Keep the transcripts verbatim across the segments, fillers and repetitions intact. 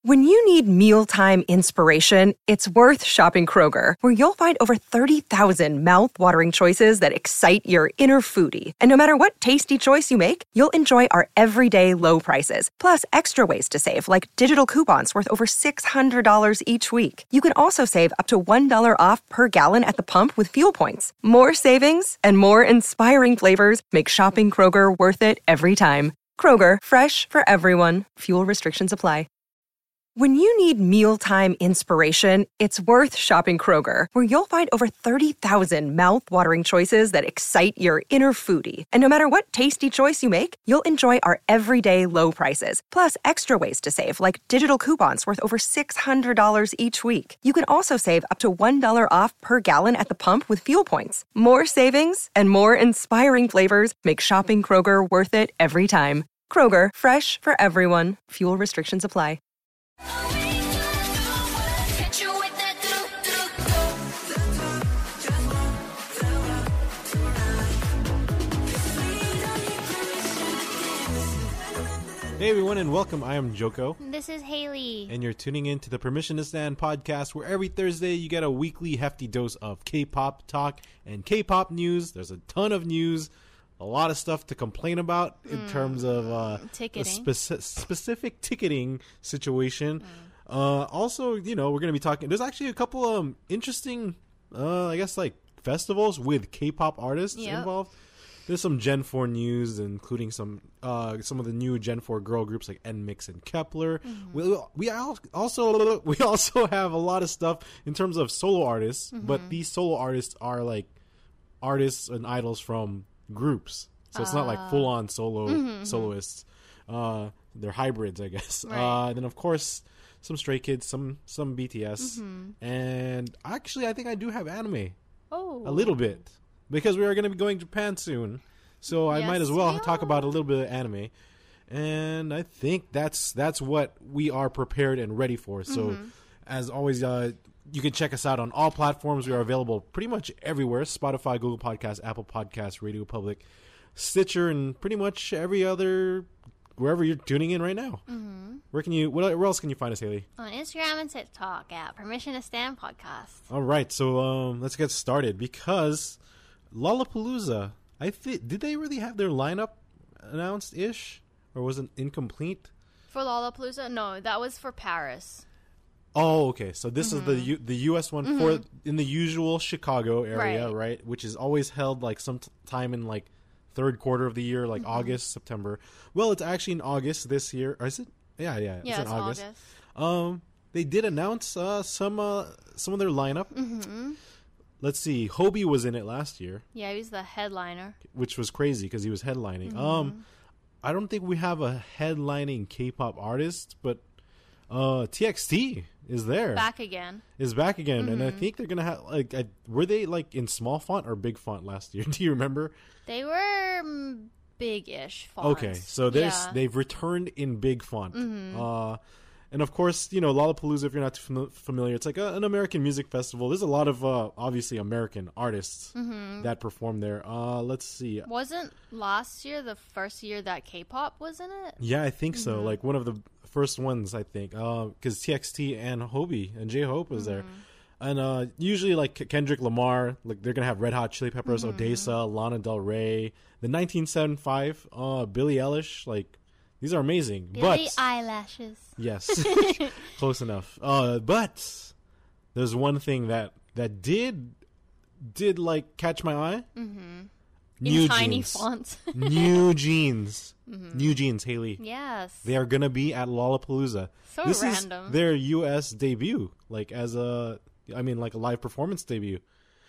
When you need mealtime inspiration, it's worth shopping Kroger, where you'll find over thirty thousand mouth-watering choices that excite your inner foodie. And no matter what tasty choice you make, you'll enjoy our everyday low prices, plus extra ways to save, like digital coupons worth over six hundred dollars each week. You can also save up to one dollar off per gallon at the pump with fuel points. More savings and more inspiring flavors make shopping Kroger worth it every time. Kroger, fresh for everyone. Fuel restrictions apply. When you need mealtime inspiration, it's worth shopping Kroger, where you'll find over thirty thousand mouth-watering choices that excite your inner foodie. And no matter what tasty choice you make, you'll enjoy our everyday low prices, plus extra ways to save, like digital coupons worth over six hundred dollars each week. You can also save up to one dollar off per gallon at the pump with fuel points. More savings and more inspiring flavors make shopping Kroger worth it every time. Kroger, fresh for everyone. Fuel restrictions apply. Hey everyone and welcome, I am Joko. This is Haley. And you're tuning in to the Permission to Stand podcast, where every Thursday you get a weekly hefty dose of K-pop talk and K-pop news. There's a ton of news, a lot of stuff to complain about in mm. terms of uh, ticketing. the speci- specific ticketing situation. Mm. Uh, also, you know, we're going to be talking, there's actually a couple of um, interesting, uh, I guess, like festivals with K-pop artists yep. involved. There's some Gen four news, including some uh, some of the new Gen four girl groups like N M I X and Kepler. Mm-hmm. We we also we also have a lot of stuff in terms of solo artists, mm-hmm. but these solo artists are like artists and idols from groups, so it's uh, not like full on solo mm-hmm, soloists. Uh, they're hybrids, I guess. Right. Uh, and then of course some Stray Kids, some some B T S, mm-hmm. and actually I think I do have anime. Oh, a little bit. Because we are going to be going to Japan soon, so I yes, might as well we talk about a little bit of anime. And I think that's that's what we are prepared and ready for. So, mm-hmm. as always, uh, you can check us out on all platforms. We are available pretty much everywhere: Spotify, Google Podcasts, Apple Podcasts, Radio Public, Stitcher, and pretty much every other wherever you're tuning in right now. Mm-hmm. Where can you? What, where else can you find us, Haley? On Instagram and TikTok at Permission to Stand Podcast. All right, so um, let's get started because Lollapalooza, I think, did they really have their lineup announced ish, or was it incomplete? For Lollapalooza, no, that was for Paris. Oh, okay. So this mm-hmm. is the U- the U S one mm-hmm. for in the usual Chicago area, right? right? Which is always held like some t- time in like third quarter of the year, like mm-hmm. August, September. Well, it's actually in August this year. Or is it? Yeah, yeah. Yeah, it's, it's in August. August. Um, they did announce uh, some uh, some of their lineup. Mm-hmm. Let's see. Hobie was in it last year. Yeah, he was the headliner. Which was crazy because he was headlining. Mm-hmm. Um, I don't think we have a headlining K-pop artist, but uh, T X T is there. Back again. Is back again. Mm-hmm. And I think they're going to have, like, I, were they, like, in small font or big font last year? Do you remember? They were mm, big-ish fonts. Okay, so there's yeah. they've returned in big font. Mm-hmm. Uh And, of course, you know, Lollapalooza, if you're not fam- familiar, it's like a, an American music festival. There's a lot of, uh, obviously, American artists mm-hmm. that perform there. Uh, let's see. Wasn't last year the first year that K-pop was in it? Yeah, I think so. Mm-hmm. Like, one of the first ones, I think. Because uh, T X T and Hobie and J-Hope was mm-hmm. there. And uh, usually, like, Kendrick Lamar, like, they're going to have Red Hot Chili Peppers, mm-hmm. Odessa, Lana Del Rey, the nineteen seventy-five, uh, Billie Eilish, like... These are amazing, Billie but eyelashes. Yes, close enough. Uh, but there's one thing that that did did like catch my eye. Mm-hmm. New In tiny jeans. fonts. New jeans. Mm-hmm. New jeans. Haley. Yes. They are gonna be at Lollapalooza. So this random. is their U S debut, like as a, I mean, like a live performance debut.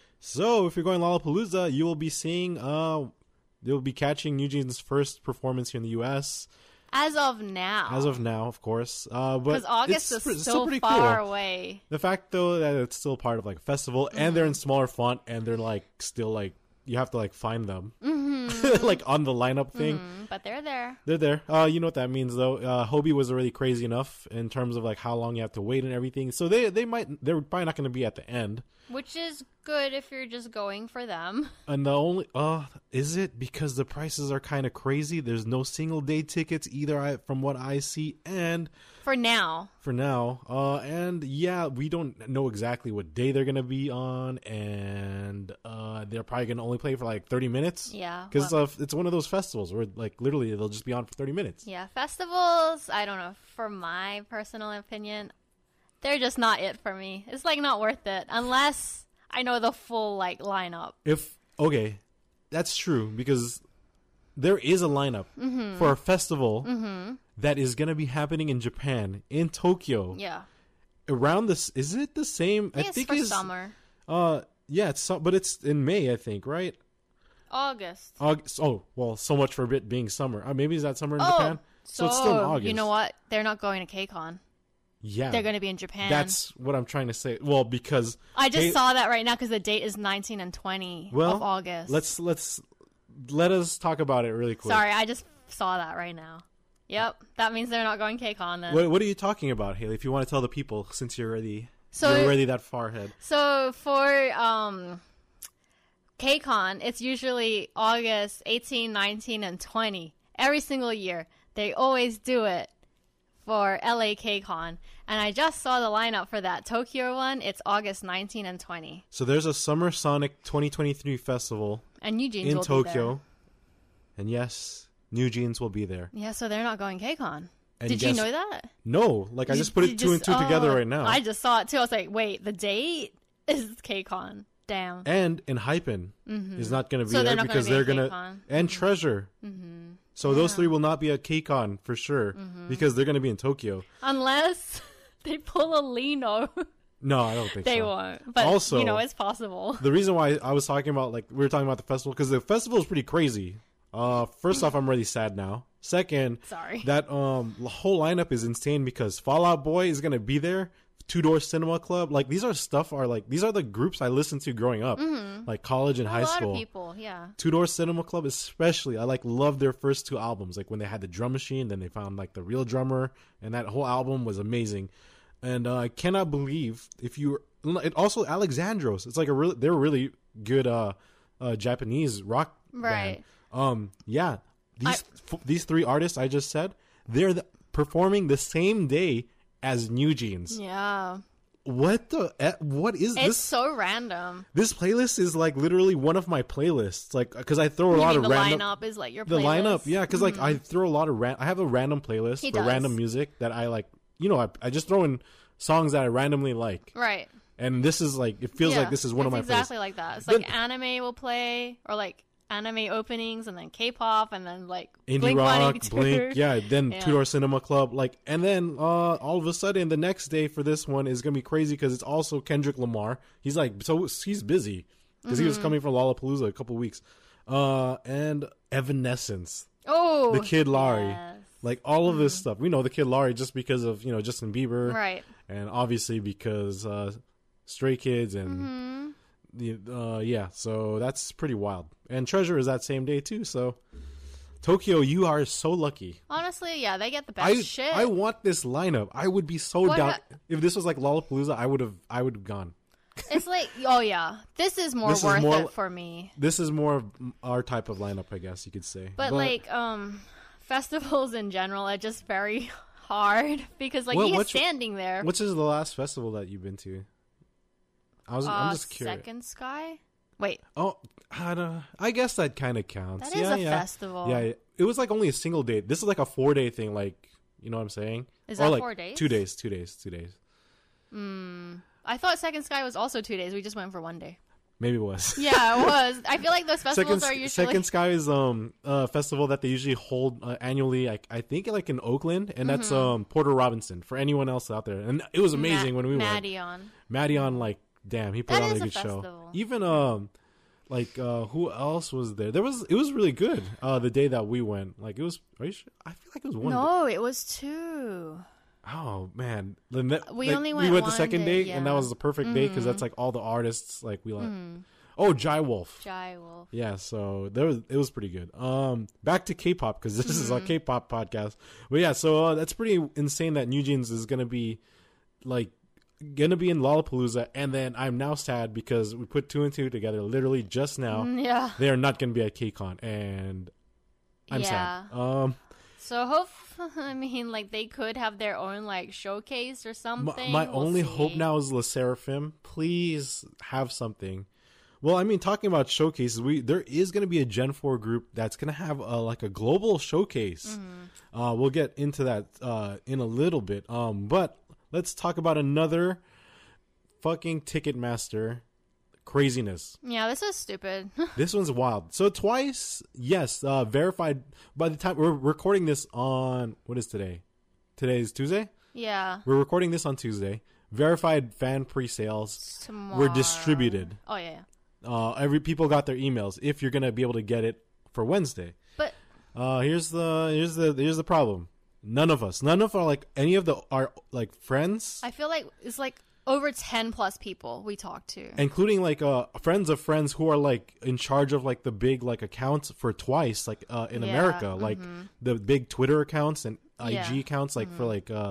So if you're going Lollapalooza, you will be seeing. Uh, they'll be catching New Jeans' first performance here in the U S As of now. As of now, of course. Uh, but because August it's, is it's still, still far cool. away. The fact, though, that it's still part of like a festival, mm-hmm. and they're in smaller font, and they're like still like you have to like find them, mm-hmm. like on the lineup thing. Mm-hmm. But they're there. They're there. Uh, you know what that means, though. Uh, Hobie was already crazy enough in terms of like how long you have to wait and everything. So they they might they're probably not going to be at the end, which is good if you're just going for them. And the only uh is it because the prices are kind of crazy? There's no single day tickets either, I, from what I see, and for now. For now, uh, and yeah, we don't know exactly what day they're gonna be on, and uh, they're probably gonna only play for like thirty minutes. Yeah, because well, uh, it's one of those festivals where like literally they'll just be on for thirty minutes. Yeah, festivals. I don't know. For my personal opinion, they're just not it for me. It's like not worth it unless I know the full like lineup. If okay, that's true because there is a lineup mm-hmm. for a festival mm-hmm. that is going to be happening in Japan, in Tokyo. Yeah. Around this, is it the same? I think, I think it's for it's, summer. Uh, yeah, it's but it's in May, I think, right? August. August. Oh, well, so much for it being summer. Uh, maybe is that summer in oh, Japan? So, so it's still in August. You know what? They're not going to KCON. Yeah. They're going to be in Japan. That's what I'm trying to say. Well, because I just K- saw that right now because the date is nineteen and twenty well, of August. Let's let's let us talk about it really quick. Sorry, I just saw that right now. Yep, that means they're not going KCON then. What, what are you talking about, Haley? If you want to tell the people, since you're already so, you're already that far ahead. So for um, KCON, it's usually August eighteen, nineteen, and twenty every single year. They always do it for L A KCON. And I just saw the lineup for that Tokyo one. It's August nineteenth and twentieth. So there's a Summer Sonic twenty twenty-three festival and New Jeans in will Tokyo. Be there. And yes, New Jeans will be there. Yeah, so they're not going KCON. And Did guess, you know that? No, like you, I just put it two just, and two oh, together right now. I just saw it too. I was like, wait, the date is KCON. Damn. And in Hypen mm-hmm. is not going to be so there they're because gonna they're going to and and Treasure. Mm-hmm. So yeah. those three will not be at KCON for sure mm-hmm. because they're going to be in Tokyo. Unless they pull a Lino. No, I don't think they so. They won't. But, also, you know, it's possible. The reason why I was talking about, like, we were talking about the festival, because the festival is pretty crazy. Uh, first off, I'm really sad now. Second, sorry, that um the whole lineup is insane because Fall Out Boy is going to be there. Two Door Cinema Club. Like, these are stuff are, like, these are the groups I listened to growing up. Mm-hmm. Like, college and a high lot school. Of people, yeah. Two Door Cinema Club especially. I, like, love their first two albums. Like, when they had the drum machine, then they found, like, the real drummer. And that whole album was amazing. And uh, I cannot believe if you... It also, Alexandros. It's like a really... They're a really good uh, uh, Japanese rock right. band. Um, yeah. These I, f- these three artists I just said, they're the, performing the same day as New Jeans. Yeah. What the? What is it's this? It's so random. This playlist is like literally one of my playlists. Like, because I throw a you lot mean of the random. The lineup is like your playlist? The lineup, yeah. Because mm-hmm. like I throw a lot of ran. I have a random playlist he for does. random music that I like. You know, I, I just throw in songs that I randomly like. Right. And this is like it feels yeah, like this is one of my exactly playlists. like that. It's then, like anime will play or like anime openings and then K-pop and then like indie Blink rock, Blink, yeah. Then yeah. Two Door Cinema Club, like, and then uh, all of a sudden the next day for this one is gonna be crazy because it's also Kendrick Lamar. He's like, so he's busy because mm-hmm. he was coming from Lollapalooza a couple weeks, uh, and Evanescence. Oh, the Kid Laroi, yes. like all of mm-hmm. this stuff. We know the Kid Laroi just because of you know Justin Bieber, right? And obviously because uh, Stray Kids and. Mm-hmm. Uh, yeah, so that's pretty wild. And Treasure is that same day too. So Tokyo, you are so lucky. Honestly, yeah, they get the best I, shit. I want this lineup. I would be so what down ha- if this was like Lollapalooza. I would have. I would have gone. It's like, oh yeah, this is more this worth is more, it for me. This is more of our type of lineup, I guess you could say. But, but like, um, festivals in general are just very hard because like well, he's standing there. Which is the last festival that you've been to? I was. Uh, I'm just curious. Second Sky. Wait. Oh, I, don't, I guess that kind of counts. That is yeah, a yeah. festival. Yeah, it was like only a single day. This is like a four day thing. Like, you know what I'm saying? Is or that like four days? Two days. Two days. Two days. Hmm. I thought Second Sky was also two days. We just went for one day. Maybe it was. Yeah, it was. I feel like those festivals Second, are usually Second Sky is um a festival that they usually hold uh, annually. I, I think like in Oakland, and that's mm-hmm. um Porter Robinson for anyone else out there. And it was amazing Ma- when we Maddie went. on. Maddie on like damn he put that on a is good a show. Even um like uh who else was there? There was it was really good. Uh the day that we went, like it was. Are you sure? I feel like it was one. No, day. it was two. Oh man, the ne- we like, only went. We went one the second day, day, yeah. and that was the perfect mm-hmm. day because that's like all the artists like we like. Mm-hmm. Oh, Jai Wolf. Jai Wolf. Yeah, so there was it was pretty good. Um, back to K-pop because this mm-hmm. is a K-pop podcast. But yeah, so uh, that's pretty insane that New Jeans is gonna be like gonna be in Lollapalooza, and then I'm now sad because we put two and two together literally just now. Yeah. They are not gonna be at KCON, and I'm yeah. sad. Um, so hope I mean, like they could have their own like showcase or something. My, my we'll only see. hope now is Le Seraphim. Please have something. Well, I mean, talking about showcases, we there is going to be a Gen four group that's going to have a, like a global showcase. Mm-hmm. Uh, we'll get into that uh, in a little bit. Um, but let's talk about another fucking Ticketmaster craziness. Yeah, this is stupid. This one's wild. So Twice, yes, uh, verified. By the time we're recording this on, what is today? Today's Tuesday? Yeah. We're recording this on Tuesday. Verified fan pre-sales Tomorrow. were distributed. Oh, yeah, yeah. Uh, every people got their emails if you're gonna be able to get it for Wednesday. But uh, here's the here's the here's the problem. None of us, none of our like any of the our like friends. I feel like it's like over ten plus people we talked to, including like uh friends of friends who are like in charge of like the big like accounts for Twice, like uh in yeah, America, mm-hmm. like the big Twitter accounts and I G yeah. accounts, like mm-hmm. for like uh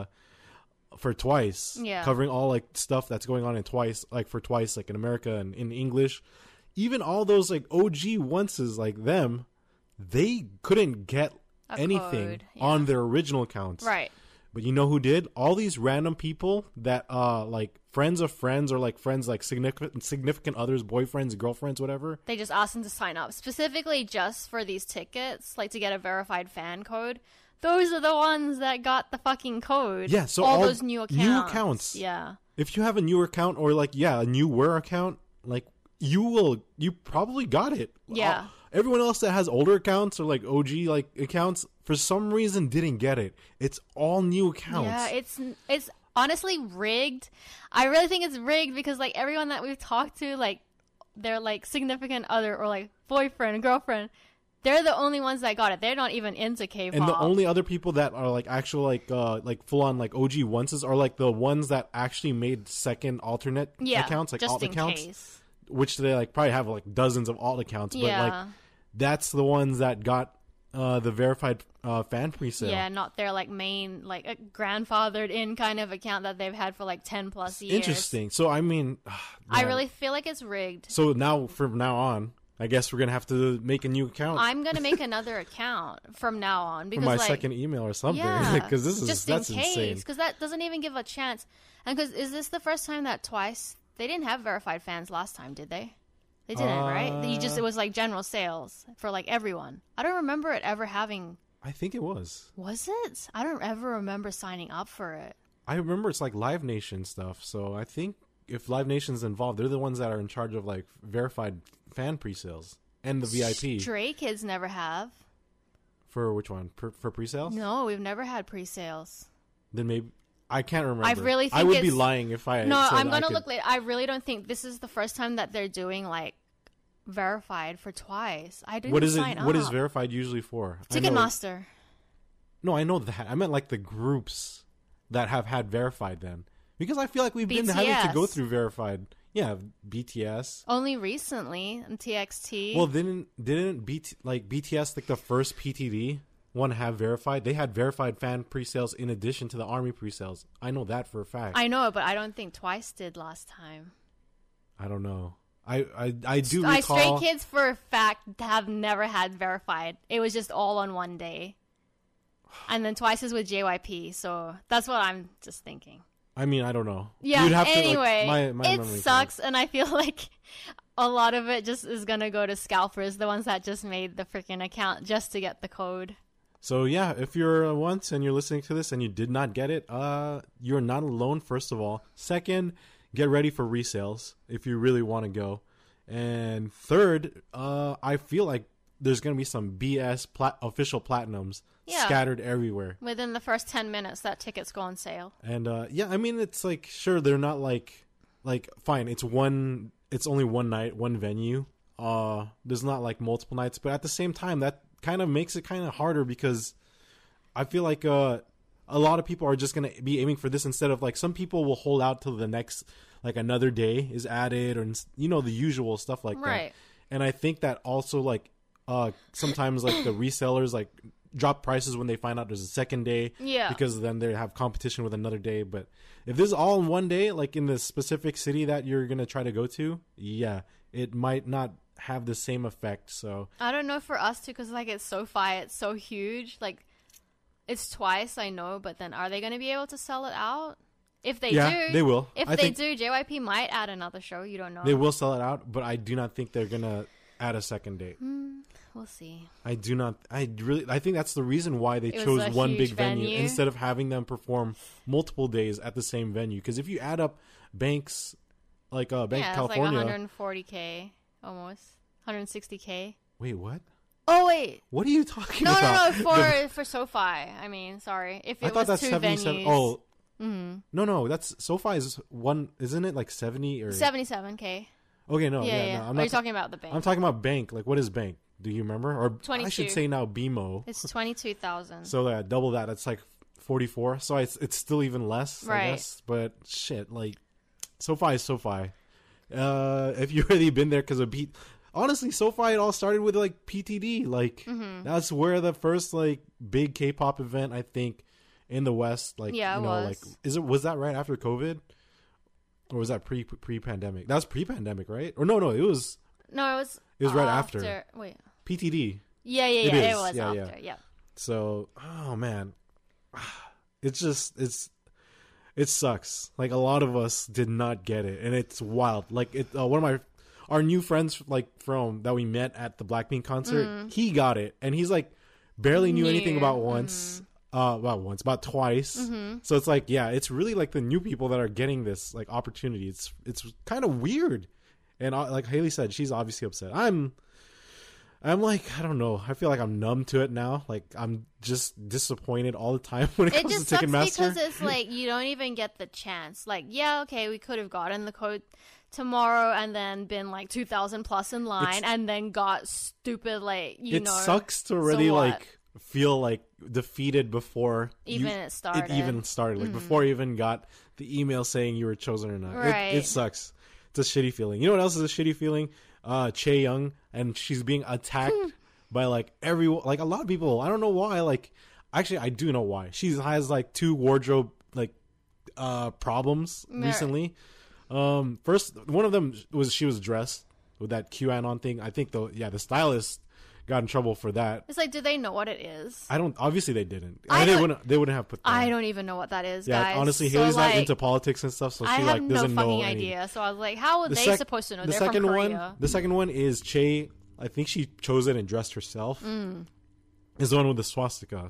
for Twice, yeah. covering all like stuff that's going on in Twice, like for Twice, like in America and in English. Even all those like O G onces like them, they couldn't get A anything code, yeah. on their original accounts. Right. But you know who did? All these random people that uh like friends of friends or like friends like significant significant others, boyfriends, girlfriends, whatever. They just asked them to sign up specifically just for these tickets, like to get a verified fan code. Those are the ones that got the fucking code. Yeah, so all, all those new accounts. New accounts. Yeah. If you have a newer account or like yeah, a newer account, like you will you probably got it. Yeah. Uh, everyone else that has older accounts or like O G like accounts for some reason didn't get it. It's all new accounts. Yeah, it's it's honestly rigged. I really think it's rigged because like everyone that we've talked to, like their like significant other or like boyfriend, girlfriend, they're the only ones that got it. They're not even into K-pop. And the only other people that are like actual like uh like full on like O G onces are like the ones that actually made second alternate yeah, accounts, like just alt in accounts. Case. Which they like probably have like dozens of alt accounts, but Yeah. like that's the ones that got uh, the verified uh, fan pre-sale. Yeah, not their like main like a grandfathered in kind of account that they've had for like ten plus years. Interesting. So I mean, I man. really feel like it's rigged. So now from now on, I guess we're gonna have to make a new account. I'm gonna make another account from now on because for my like, second email or something. Yeah, Because this is just that's in case, insane. because that doesn't even give a chance. And because is this the first time that Twice they didn't have verified fans last time, did they? They didn't, uh, right? You just it was like general sales for like everyone. I don't remember it ever having. I think it was. Was it? I don't ever remember signing up for it. I remember it's like Live Nation stuff. So I think if Live Nation's involved, they're the ones that are in charge of like verified fan pre-sales and the V I P. Stray Kids never have. For which one? For, for pre-sales? No, we've never had pre-sales. Then maybe I can't remember. I really think I would be it's- lying if I No, said I'm I gonna could- look later. I really don't think this is the first time that they're doing like verified for Twice. I didn't What is it? sign What up. is verified usually for? I know- Ticketmaster. No, I know that. I meant like the groups that have had verified then, because I feel like we've been having to go B T S. through verified. Yeah, B T S. Only recently in T X T. Well, didn't didn't B T, like B T S like the first P T D one have verified? They had verified fan pre-sales in addition to the Army pre-sales. I know that for a fact. I know, but I don't think Twice did last time. I don't know. I I, I do I recall. Stray Kids for a fact have never had verified. It was just all on one day. And then Twice is with J Y P, so that's what I'm just thinking. I mean, I don't know. Yeah, You'd have anyway, to, like, my, my it memory sucks, and I feel like a lot of it just is going to go to scalpers, the ones that just made the freaking account just to get the code. So yeah, if you're uh, once and you're listening to this and you did not get it, uh, you're not alone. First of all, second, get ready for resales if you really want to go, and third, uh, I feel like there's gonna be some B S plat- official platinums Yeah. scattered everywhere. Within the first ten minutes, that tickets go on sale. And uh, yeah, I mean, it's like sure they're not like like fine. It's one. It's only one night, one venue. Uh, there's not like multiple nights, but at the same time, that kind of makes it kind of harder because I feel like uh, a lot of people are just gonna be aiming for this instead of like some people will hold out till the next like another day is added or you know the usual stuff like Right. that. And I think that also like uh sometimes like the resellers like drop prices when they find out there's a second day. Yeah. Because then they have competition with another day. But if this is all in one day, like in the specific city that you're going to try to go to, yeah, it might not have the same effect. So I don't know for us too, because like it's SoFi, it's so huge. Like it's twice, I know, but then are they going to be able to sell it out? If they yeah, do, they will. If I they think do, J Y P might add another show. You don't know. They will sell it out, but I do not think they're gonna add a second date. Mm, we'll see. I do not. I really. I think that's the reason why they It was chose a one huge big venue. venue. Instead of having them perform multiple days at the same venue. Because if you add up Banks, like uh, Bank yeah, California, it's like one hundred forty K almost, one hundred sixty K. Wait, what? Oh wait, What are you talking no, about? no, no, for for SoFi. I mean, sorry, if it I thought was that's two seventy-seven. venues. Oh. Mm-hmm. No, no, that's SoFi is one, isn't it? Like seventy or seventy-seven K. Okay, no, yeah, yeah, yeah. no. I'm Are not you talking about the bank? I'm talking about Bank. Like, what is Bank? Do you remember? Or I twenty-two. should say now B M O. It's twenty-two thousand. So uh, double that. That's like forty-four. So it's it's still even less, Right. I guess. But shit, like SoFi is SoFi. Uh, if you've already been there because of P, honestly, SoFi it all started with like P T D. Like Mm-hmm. that's where the first like big K-pop event I think in the West. Like Yeah, it you know, was. like is it was that right after COVID, or was that pre pre pandemic? That was pre pandemic, right? Or no, no, it was No, it was. It was right after. Wait. P T D. Yeah, yeah, It yeah. It, is. was Yeah, yeah. after. Yeah. So, oh man, it's just it's it sucks. Like a lot of us did not get it, and it's wild. Like it, uh, one of my our new friends, like from that we met at the Blackpink concert, Mm. he got it, and he's like barely knew New. anything about once, uh, about once, about twice. Mm-hmm. So it's like, yeah, it's really like the new people that are getting this like opportunity. It's it's kind of weird, and uh, like Haley said, she's obviously upset. I'm. I'm like, I don't know. I feel like I'm numb to it now. Like, I'm just disappointed all the time when it, It comes just to sucks Ticketmaster. because it's like you don't even get the chance. Like, yeah, okay, we could have gotten the code tomorrow and then been like two thousand plus in line It's- and then got stupid, like, you it know. sucks to already, so what? like, feel, like, defeated before Even you, it started. It even started. Like, before you even got the email saying you were chosen or not. Right. It, it sucks. It's a shitty feeling. You know what else is a shitty feeling? Uh, Chae Young, and she's being attacked by like everyone, like a lot of people. I don't know why. Like, actually, I do know why. She has like two wardrobe like uh problems Mer- recently. Um, first, one of them was she was dressed with that QAnon thing. I think the yeah the stylist got in trouble for that. It's like, do they know what it is? I don't. Obviously, they didn't. I they don't- wouldn't. They wouldn't have put. That. I don't even know what that is, Yeah, guys. honestly, So, Haley's like, not into politics and stuff, so she I have like no doesn't fucking know any- idea. So I was like, how are The they sec- supposed to know? The They're second from one, Korea. the second one is Chae. I think she chose it and dressed herself. Mm. Is the one with the swastika,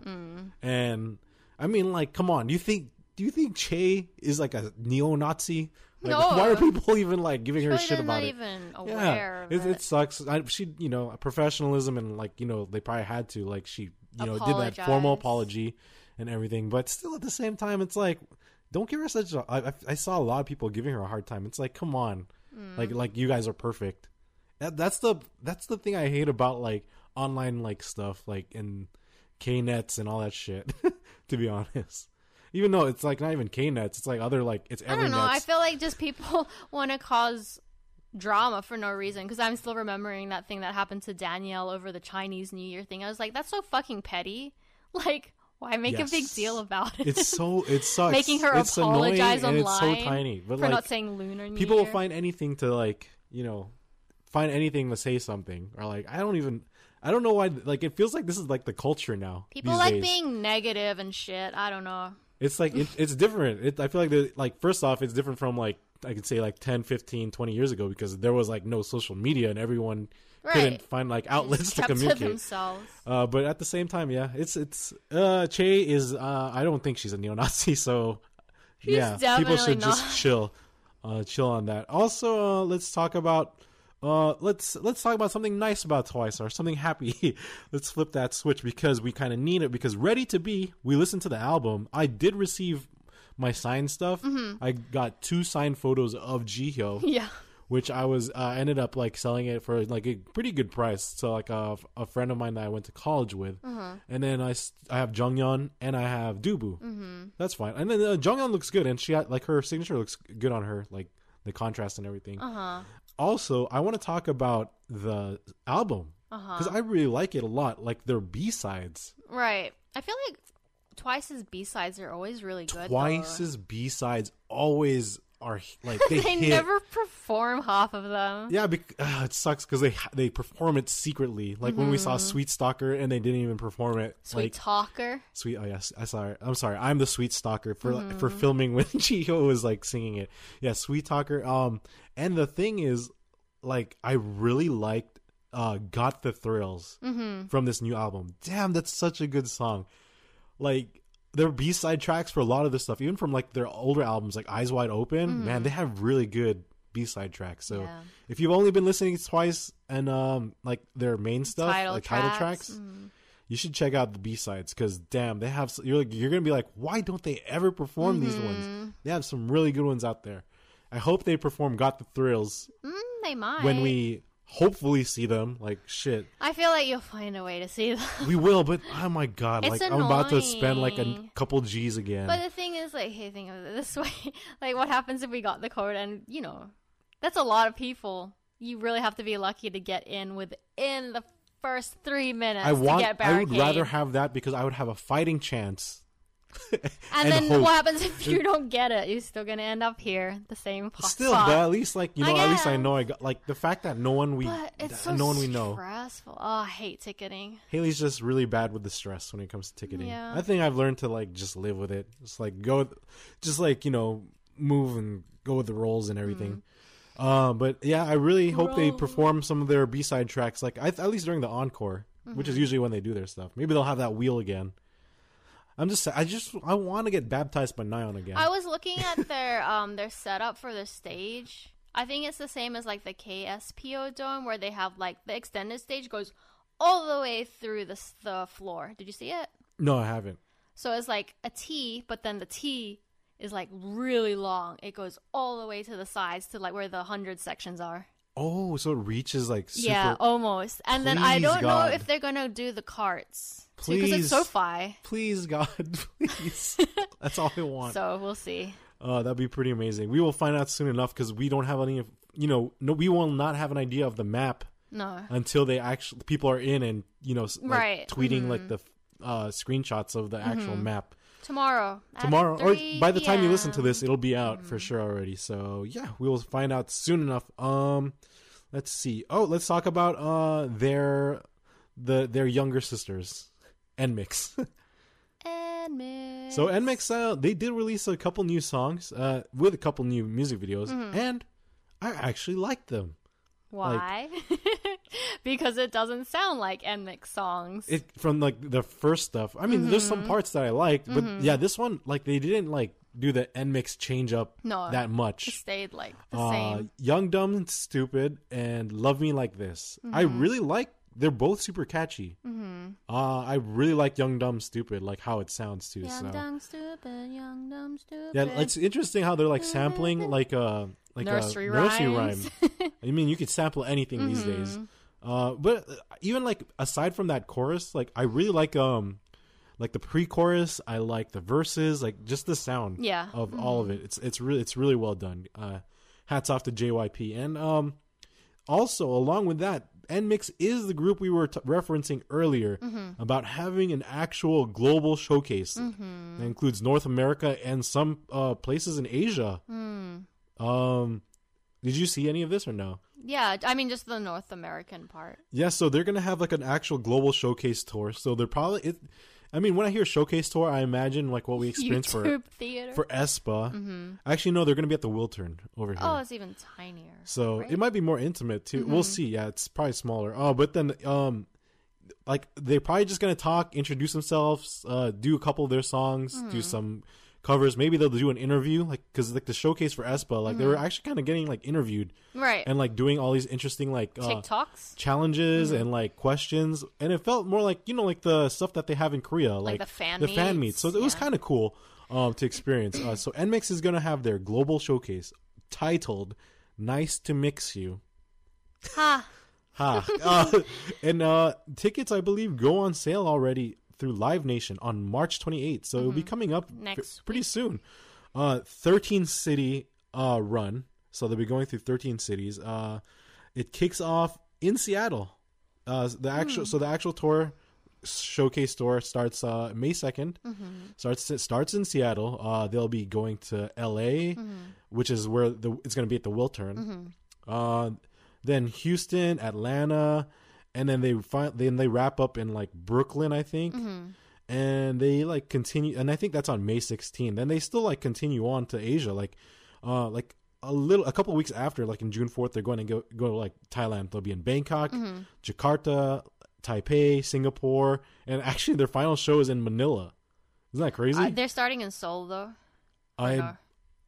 and I mean, like, come on. Do you think? Do you think Chae is like a neo-Nazi? Like, No. why are people even like giving her Really, shit they're about not it? even aware Yeah, of it, it. it sucks. I, she, you know, professionalism and like, you know, they probably had to like she, you know, did that formal Apologize. apology and everything. But still, at the same time, it's like, don't give her such. A, I, I- I saw a lot of people giving her a hard time. It's like, come on, Mm. like, like you guys are perfect. That, that's the that's the thing I hate about like online like stuff like and K-nets and all that shit. To be honest. Even though it's like not even K-nets, it's like other like it's I every don't know. I nets. feel like just people want to cause drama for no reason. Because I'm still remembering that thing that happened to Danielle over the Chinese New Year thing. I was like, that's so fucking petty. Like, why make Yes. a big deal about it? It's so it sucks. Making her it's apologize annoying online and it's so tiny. But for like not saying Lunar New people Year. will find anything to like, you know, find anything to say something or like I don't even I don't know why like it feels like this is like the culture now. People these like days. being negative and shit. I don't know. It's like it, it's different. It, I feel like the like first off it's different from like I could say like ten, fifteen, twenty years ago because there was like no social media and everyone couldn't Right. find like outlets Just to kept to communicate. themselves. Uh, but at the same time, yeah, it's it's uh Chae is uh I don't think she's a neo-Nazi, so yeah, people definitely should not. just chill, uh, chill on that. Also, uh, let's talk about uh let's let's talk about something nice about Twice or something happy. Let's flip that switch because we kind of need it. Because Ready to Be, we listened to the album. I did receive my signed stuff. Mm-hmm. I got two signed photos of Jihyo. Yeah. Which I was uh, ended up like selling it for like a pretty good price to like a, a friend of mine that I went to college with, and then I, s- I have Jonghyun and I have Dubu. Mm-hmm. That's fine. And then uh, Jonghyun looks good, and she had, like her signature looks good on her, like the contrast and everything. Uh huh. Also, I want to talk about the album because uh-huh. I really like it a lot. Like their B-sides. Right. I feel like Twice's B-sides are always really good. Twice's B-sides always are like they, they hit. never perform half of them. Yeah, bec- uh, it sucks because they they perform it secretly. Like mm-hmm. when we saw Sweet Stalker and they didn't even perform it. Sweet like, Talker. Sweet. Oh yes, I sorry. I'm sorry. I'm the Sweet Stalker for mm-hmm. for filming when Jiho was like singing it. Yeah, Sweet Talker. Um, and the thing is, like, I really liked uh "Got the Thrills" mm-hmm. from this new album. Damn, that's such a good song. Like. Their B-side tracks for a lot of this stuff, even from like their older albums, like Eyes Wide Open, mm-hmm. man, they have really good B-side tracks. So yeah. if you've only been listening to Twice and um like their main stuff, title like tracks. title tracks, mm. you should check out the B-sides because damn, they have. You're like you're gonna be like, why don't they ever perform mm-hmm. these ones? They have some really good ones out there. I hope they perform "Got the Thrills." Mm, they might when we. Hopefully see them. Like shit. I feel like you'll find a way to see them. We will, but oh my god, it's like annoying. I'm about to spend like a couple G's again. But the thing is, like, hey, think of it this way: like, what happens if we got the code? And you know, that's a lot of people. You really have to be lucky to get in within the first three minutes. I want. To get I would rather have that because I would have a fighting chance. and, and then hope. What happens if you don't get it? You're still gonna end up here, the same spot. Still, but at least like you know, at least I know I got like the fact that no one we, but it's that, so no one we know. Stressful. Oh, I hate ticketing. Haley's just really bad with the stress when it comes to ticketing. Yeah. I think I've learned to like just live with it. Just like go, just like you know, move and go with the rolls and everything. Mm. Uh, but yeah, I really hope Roll. they perform some of their B-side tracks, like I, at least during the encore, mm-hmm. which is usually when they do their stuff. Maybe they'll have that wheel again. I'm just, I just, I want to get baptized by Nyan again. I was looking at their, um, their setup for the stage. I think it's the same as like the K S P O Dome, where they have like the extended stage goes all the way through the the floor. Did you see it? No, I haven't. So it's like a T, but then the T is like really long. It goes all the way to the sides to like where the hundred sections are. Oh, so it reaches like super... Yeah, almost. And Please, then I don't God. know if they're gonna do the carts. Please, because it's SoFi. Please, God, please. That's all I want. So we'll see. Uh, that'd be pretty amazing. We will find out soon enough because we don't have any. You know, no, we will not have an idea of the map. No. Until they actually people are in and you know like, right. tweeting mm-hmm. like the uh, screenshots of the actual mm-hmm. map. Tomorrow. Tomorrow, or by the time p m you listen to this, it'll be out mm-hmm. for sure already. So yeah, we will find out soon enough. Um, let's see. Oh, let's talk about uh their the their younger sisters. N M I X. N M I X. So N M I X, uh, they did release a couple new songs uh, with a couple new music videos, mm-hmm. and I actually liked them. Why? Like, because it doesn't sound like N M I X songs. It from like the first stuff. I mean, mm-hmm. there's some parts that I liked, but mm-hmm. yeah, this one like they didn't like do the N M I X change up no, that much. It stayed like the uh, same. Young, Dumb, and Stupid, and Love Me Like This. Mm-hmm. I really like. They're both super catchy. Mm-hmm. Uh, I really like Young, Dumb, Stupid, like how it sounds too. Young, so. dumb, stupid, young, dumb, stupid. Yeah, it's interesting how they're like sampling like a like nursery, a nursery rhyme. rhymes. I mean, you could sample anything mm-hmm. these days. Uh, but even like aside from that chorus, like I really like um like the pre-chorus. I like the verses, like just the sound yeah. of mm-hmm. all of it. It's it's really it's really well done. Uh, hats off to J Y P. And um, also along with that, N M I X is the group we were t- referencing earlier mm-hmm. about having an actual global showcase mm-hmm. that includes North America and some uh, places in Asia. Mm. Um, did you see any of this or no? Yeah, I mean just the North American part. Yeah, so they're gonna have like an actual global showcase tour. So they're probably it. I mean, when I hear showcase tour, I imagine like what we experienced YouTube for theater. for Espa. Mm-hmm. Actually, no, they're going to be at the Wiltern over here. Oh, it's even tinier. So right? it might be more intimate too. Mm-hmm. We'll see. Yeah, it's probably smaller. Oh, but then um, like they're probably just going to talk, introduce themselves, uh, do a couple of their songs, mm-hmm. do some covers. Maybe they'll do an interview, like because like the showcase for Espa, like mm-hmm. they were actually kind of getting like interviewed, right? And like doing all these interesting like uh, TikToks, challenges, mm-hmm. and like questions, and it felt more like you know like the stuff that they have in Korea, like, like the fan the meets. fan meets. So it yeah. was kind of cool um, to experience. Uh, so N M I X is gonna have their global showcase titled "Nice to Mix You." Ha ha! Uh, and uh, tickets, I believe, go on sale already through Live Nation on March twenty-eighth, so mm-hmm. it'll be coming up next f- pretty week. soon. Uh, thirteen city uh, run, so they'll be going through thirteen cities. Uh, it kicks off in Seattle Uh, the actual mm. so the actual tour showcase tour starts uh, May second. Mm-hmm. Starts it starts in Seattle. Uh, they'll be going to L A, mm-hmm. which is where the it's going to be at the Wiltern. Mm-hmm. Uh, then Houston, Atlanta, and then they find then they wrap up in like Brooklyn, I think. Mm-hmm. And they like continue, and I think that's on May sixteenth. Then they still like continue on to Asia, like, uh, like a little, a couple of weeks after, like in June fourth, they're going to go go to like Thailand. They'll be in Bangkok, mm-hmm. Jakarta, Taipei, Singapore, and actually their final show is in Manila. Isn't that crazy? Uh, they're starting in Seoul though. I. No?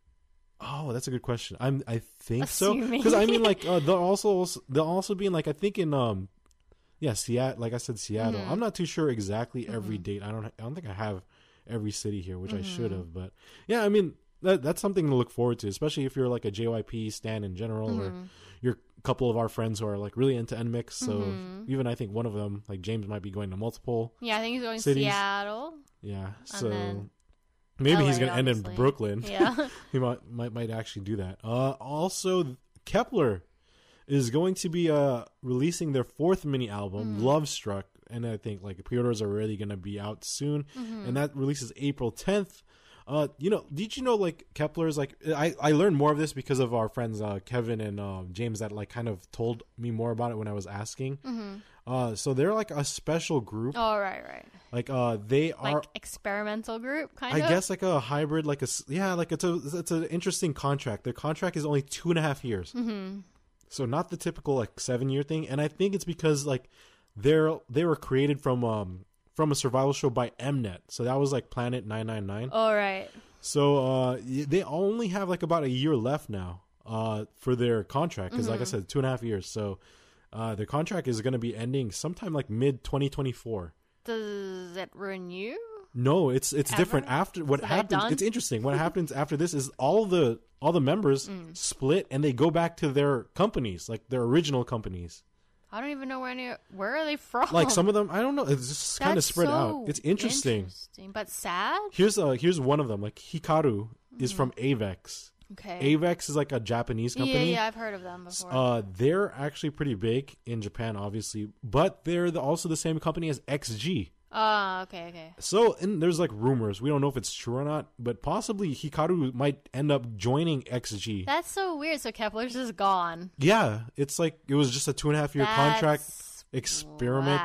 Oh, that's a good question. I'm. I think Assuming. so because I mean, like uh, they'll also they'll also be in like I think in um. Yeah, Seattle. Like I said, Seattle. Mm-hmm. I'm not too sure exactly mm-hmm. every date. I don't. I don't think I have every city here, which mm-hmm. I should have. But yeah, I mean that that's something to look forward to, especially if you're like a J Y P stan in general, mm-hmm. or you're a couple of our friends who are like really into N M I X. So mm-hmm. even I think one of them, like James, might be going to multiple. Yeah, I think he's going cities. to Seattle. Yeah, so maybe L A, he's going to end in Brooklyn. Yeah, he might, might might actually do that. Uh, also, Kep1er is going to be uh releasing their fourth mini album, mm. Love Struck, and I think like pre-orders are really going to be out soon, mm-hmm. and that releases April tenth. Uh, you know, did you know like Kep1er is like I, I learned more of this because of our friends uh, Kevin and uh, James that like kind of told me more about it when I was asking. Mm-hmm. Uh, so they're like a special group. Oh right, right. Like uh, they like are experimental group kind I of. I guess like a hybrid, like a yeah, like it's a it's an interesting contract. Their contract is only two and a half years. Mm-hmm. So not the typical like seven year thing, and I think it's because like they're they were created from um from a survival show by Mnet, so that was like Planet nine nine nine. All right. So uh, they only have like about a year left now uh for their contract because mm-hmm. like I said, two and a half years. So uh, their contract is going to be ending sometime like mid twenty twenty four. Does it renew? No, it's it's Ever? different. After what So happens, it's interesting. What happens after this is all the all the members mm. split and they go back to their companies, like their original companies. I don't even know where any. Where are they from? Like some of them, I don't know. It's just kind of spread so out. It's interesting. interesting, but sad. Here's uh here's one of them. Like Hikaru mm. is from Avex. Okay. Avex is like a Japanese company. Yeah, yeah, I've heard of them before. Uh, they're actually pretty big in Japan, obviously, but they're the, also the same company as X G. Oh, okay, okay. So, and there's like rumors. We don't know if it's true or not, but possibly Hikaru might end up joining X G. That's so weird. So Kep1er's just gone. Yeah, it's like it was just a two and a half year That's contract experiment.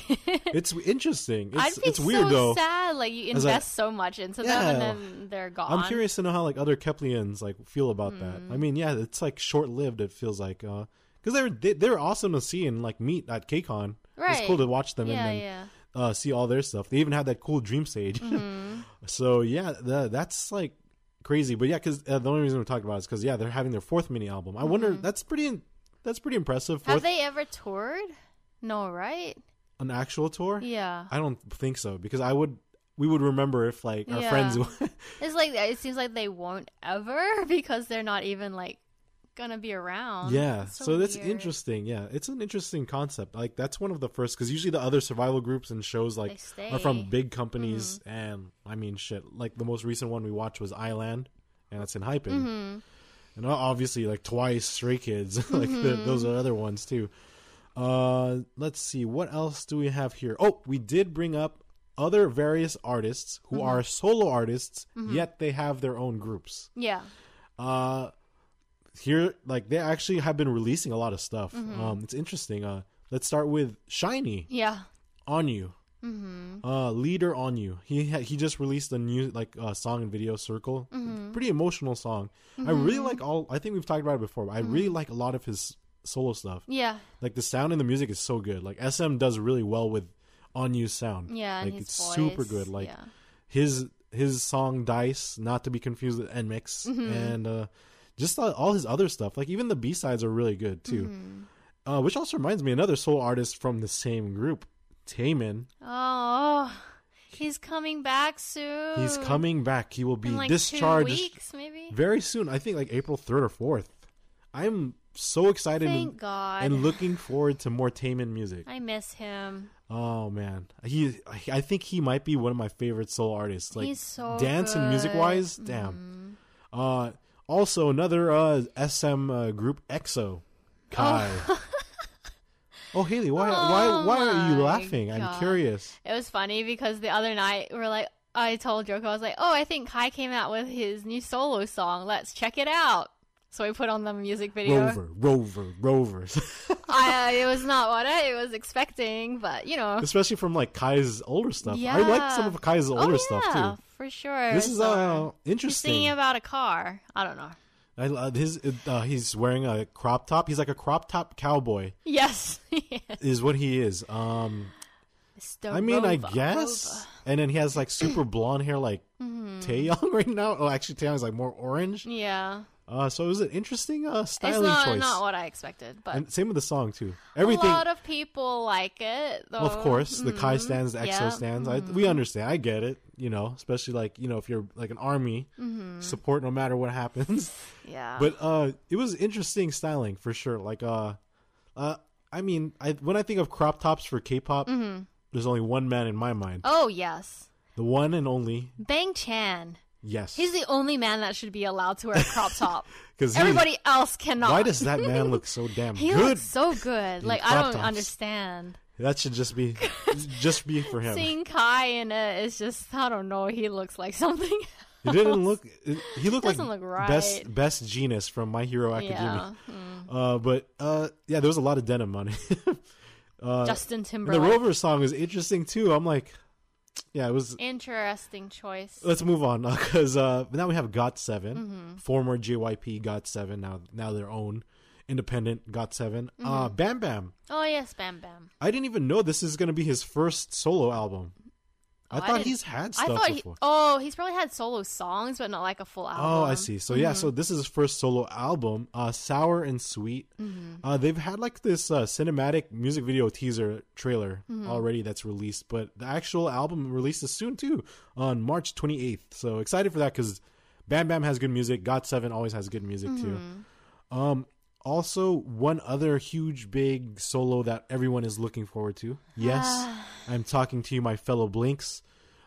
It's interesting. It's I'd be it's weird so though. Sad. Like you invest like, so much into yeah, them and then they're gone. I'm curious to know how like other Keplians like feel about mm. that. I mean, yeah, it's like short lived. It feels like because uh, they're they, they're awesome to see and like meet at KCON. Right. It's cool to watch them yeah, and then. Yeah. Uh, see all their stuff. They even had that cool dream stage. Mm-hmm. So yeah, the, that's like crazy. But yeah, because uh, the only reason we're talking about it is because yeah, they're having their fourth mini album. I mm-hmm. wonder. That's pretty. That's pretty impressive. Fourth, Have they ever toured? No, right? An actual tour? Yeah. I don't think so because I would. We would remember if like our yeah. friends. It's like it seems like they won't ever because they're not even like gonna be around. Yeah, that's so, so that's weird. interesting. Yeah, it's an interesting concept. Like that's one of the first because usually the other survival groups and shows like are from big companies, mm-hmm. and I mean shit. Like the most recent one we watched was Island, and that's in Hypen, mm-hmm. and obviously like Twice, Stray Kids, like mm-hmm. the, those are other ones too. Uh, let's see what else do we have here. Oh, we did bring up other various artists who mm-hmm. are solo artists, mm-hmm. yet they have their own groups. Yeah. Uh. Here, like they actually have been releasing a lot of stuff. Mm-hmm. Um, it's interesting. Uh, let's start with SHINee. Yeah, On You. Mm-hmm. Uh, leader On You. He ha- he just released a new like uh, song and video, Circle. Mm-hmm. Pretty emotional song. Mm-hmm. I really like all. I think we've talked about it before. But I mm-hmm. really like a lot of his solo stuff. Yeah, like the sound and the music is so good. Like S M does really well with On You's sound. Yeah, like and his it's voice. super good. Like yeah. his his song Dice, not to be confused with N M I X, mm-hmm. and. uh Just uh, all his other stuff, like even the B-sides are really good too. Mm-hmm. Uh, which also reminds me, another solo artist from the same group, Taemin. Oh, he's coming back soon. He's coming back. He will be In like discharged two weeks, maybe? very soon. I think like April third or fourth. I'm so excited Thank and, God. and looking forward to more Taemin music. I miss him. Oh man, he. I think he might be one of my favorite solo artists. Like he's so dance good. and music wise, damn. Mm. Uh. Also, another uh, S M uh, group, EXO, Kai. Oh. Oh, Haley, why Oh why why are you my laughing? God. I'm curious. It was funny because the other night we were like, I told Joko, I was like, oh, I think Kai came out with his new solo song. Let's check it out. So we put on the music video. Rover, Rover, Rovers. I, uh, it was not what I was expecting, but you know. Especially from like Kai's older stuff. Yeah. I like some of Kai's older oh, stuff yeah, too. for sure. This is So, uh he's interesting. singing about a car. I don't know. I love his. Uh, he's wearing a crop top. He's like a crop top cowboy. Yes. Is what he is. Um, Mister I mean, I Rover, guess. Rover. And then he has like super blonde hair, like Mm-hmm. Taeyong right now. Oh, actually, Taeyong's like more orange. Yeah. Uh, so it was an interesting uh, styling It's not, choice. not what I expected, but And same with the song too. Everything. a lot of people like it. Though. Well, of course, the Kai Mhm. stands, the EXO Yeah. stands. I, we understand. I get it. You know, especially like you know, if you're like an army, support no matter what happens. Yeah. But uh, it was interesting styling for sure. Like uh, uh, I mean, I when I think of crop tops for K-pop, there's only one man in my mind. oh, yes. The one and only. Bang Chan. Yes. He's the only man that should be allowed to wear a crop top. 'Cause he- Everybody else cannot. Why does that man look so damn he good? looks so good. Like, I crop don't tops. understand. That should just be, just be for him. Seeing Kai in it is just, I don't know. He looks like something. He didn't look. He looked like Doesn't look right. best best genius from My Hero Academia. Yeah. Mm. Uh, but uh, yeah, there was a lot of denim on it. uh, Justin the Timberlake. Rover song is interesting too. I'm like, yeah, it was. Interesting choice. Let's move on because uh, now we have got seven, Mm-hmm. former J Y P got seven, now now their own independent got seven. Uh, Mm-hmm. Bam Bam. Oh, yes, Bam Bam. I didn't even know this is gonna be his first solo album. I Oh, I thought didn't- he's had I stuff thought he, before. oh, he's probably had solo songs, but not like a full album. Oh, I see. So yeah, Mm-hmm. so this is his first solo album, uh, Sour and Sweet. Mm-hmm. Uh, they've had like this uh, cinematic music video teaser trailer Mm-hmm. already that's released, but the actual album releases soon too, on March twenty-eighth. So excited for that because Bam Bam has good music. got seven always has good music too. Mm-hmm. Um, also, one other huge big solo that everyone is looking forward to. Yes, I'm talking to you, my fellow Blinks.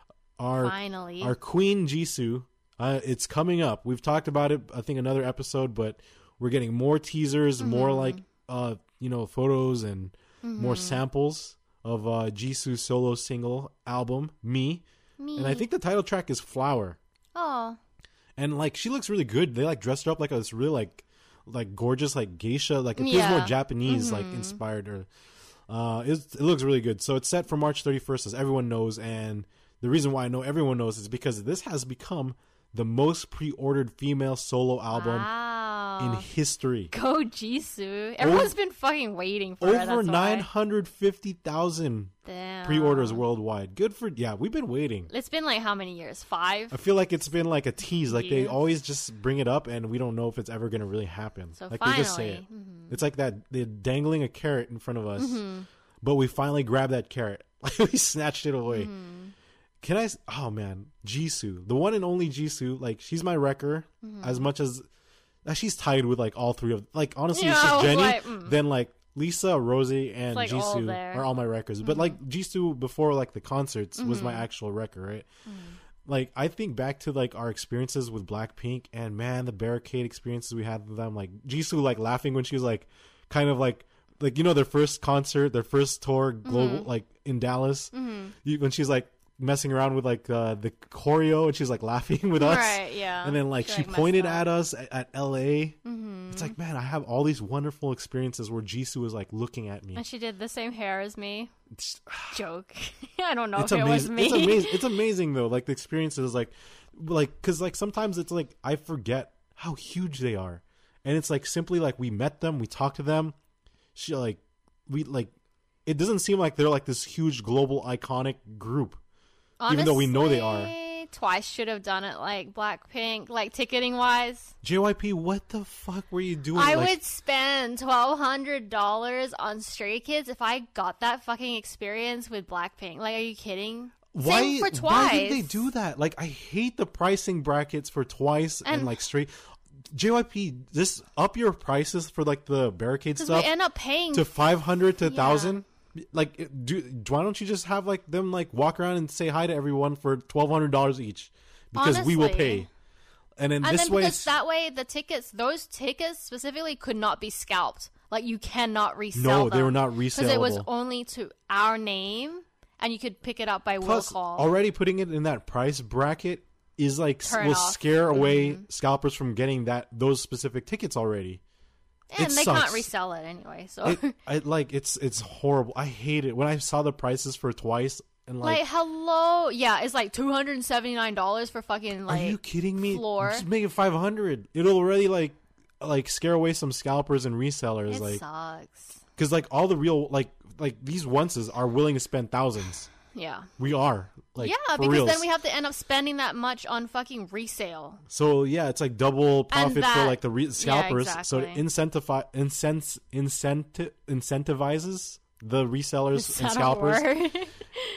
Our Finally. our queen Jisoo, uh, it's coming up. We've talked about it, I think, another episode, but we're getting more teasers, Mm-hmm. more like uh, you know, photos and more samples of uh, Jisoo's solo single album, Me. Me. And I think the title track is Flower. Oh. And like she looks really good. They like dressed her up like this really like like gorgeous like geisha. Like it feels Yeah. more Japanese like inspired. Or uh, it's, it looks really good. So it's set for March thirty-first, as everyone knows. And the reason why I know everyone knows is because this has become the most pre-ordered female solo album Wow. in history. Go Jisoo. Everyone's been fucking waiting for it. Over That's nine why. hundred fifty thousand Damn. pre-orders worldwide. Good for yeah. We've been waiting. It's been like how many years? Five? I feel like it's been like a tease. Like they Yes. always just bring it up, and we don't know if it's ever going to really happen. So like they just say finally. it. It's like that they're dangling a carrot in front of us, but we finally grabbed that carrot. Like we snatched it away. Can I? s- Oh man, Jisoo, the one and only Jisoo. Like she's my wrecker. As much as uh, she's tied with like all three of. Like honestly, it's Yeah, I just was Jenny. like, mm. Then like Lisa, Rosie, and like all Jisoo there. are all my wreckers. But like Jisoo before like the concerts was my actual wrecker, right? Like I think back to like our experiences with Blackpink, and man, the barricade experiences we had with them. Like Jisoo, like laughing when she was like, kind of like, like you know, their first concert, their first tour, global, like in Dallas, You- when she's like messing around with like uh, the choreo, and she's like laughing with us, Right, yeah. and then like She, she like, pointed messed at up. us at, at L A. It's like, man, I have all these wonderful experiences where Jisoo was like looking at me. And she did the same hair as me. It's- Joke. I don't know it's if amazing. it was me. It's amazing. It's amazing though. Like the experiences, like, like, cause like sometimes it's like I forget how huge they are, and it's like simply like we met them, we talked to them. She like we like. It doesn't seem like they're like this huge global iconic group, even though we know they are. Honestly, Twice should have done it like Blackpink, like ticketing wise. J Y P, what the fuck were you doing? I like, would spend twelve hundred dollars on Stray Kids if I got that fucking experience with Blackpink. Like, are you kidding? Why? Same for Twice. Why did they do that? Like, I hate the pricing brackets for Twice and, And- like straight. J Y P, just up your prices for like the barricade Because stuff we end up paying. to five hundred to Yeah. thousand. Like, do why don't you just have like them like walk around and say hi to everyone for twelve hundred dollars each? Because we will Honestly. pay. And then and this then way, because it's, that way the tickets, those tickets specifically could not be scalped. Like, you cannot resell No, them. they were not resellable. Because it was only to our name, and you could pick it up by Plus, will call. already putting it in that price bracket is like Turn will off. scare away Mm-hmm. scalpers scalpers from getting that those specific tickets already. and it they sucks. can't resell it anyway. So, It, I like it's it's horrible. I hate it when I saw the prices for Twice and like, like, hello, yeah, it's like two hundred and seventy nine dollars for fucking like. are you kidding me? floor. Just make it five hundred. It'll already like like scare away some scalpers and resellers. It like sucks. because like all the real like like these onces are willing to spend thousands. Yeah. We are like Yeah, for because reals. then we have to end up spending that much on fucking resale. So yeah, it's like double profit for that- like the re- scalpers. yeah, So it exactly. incentivi- incent- incenti- incentivizes the resellers Is and that a scalpers. word?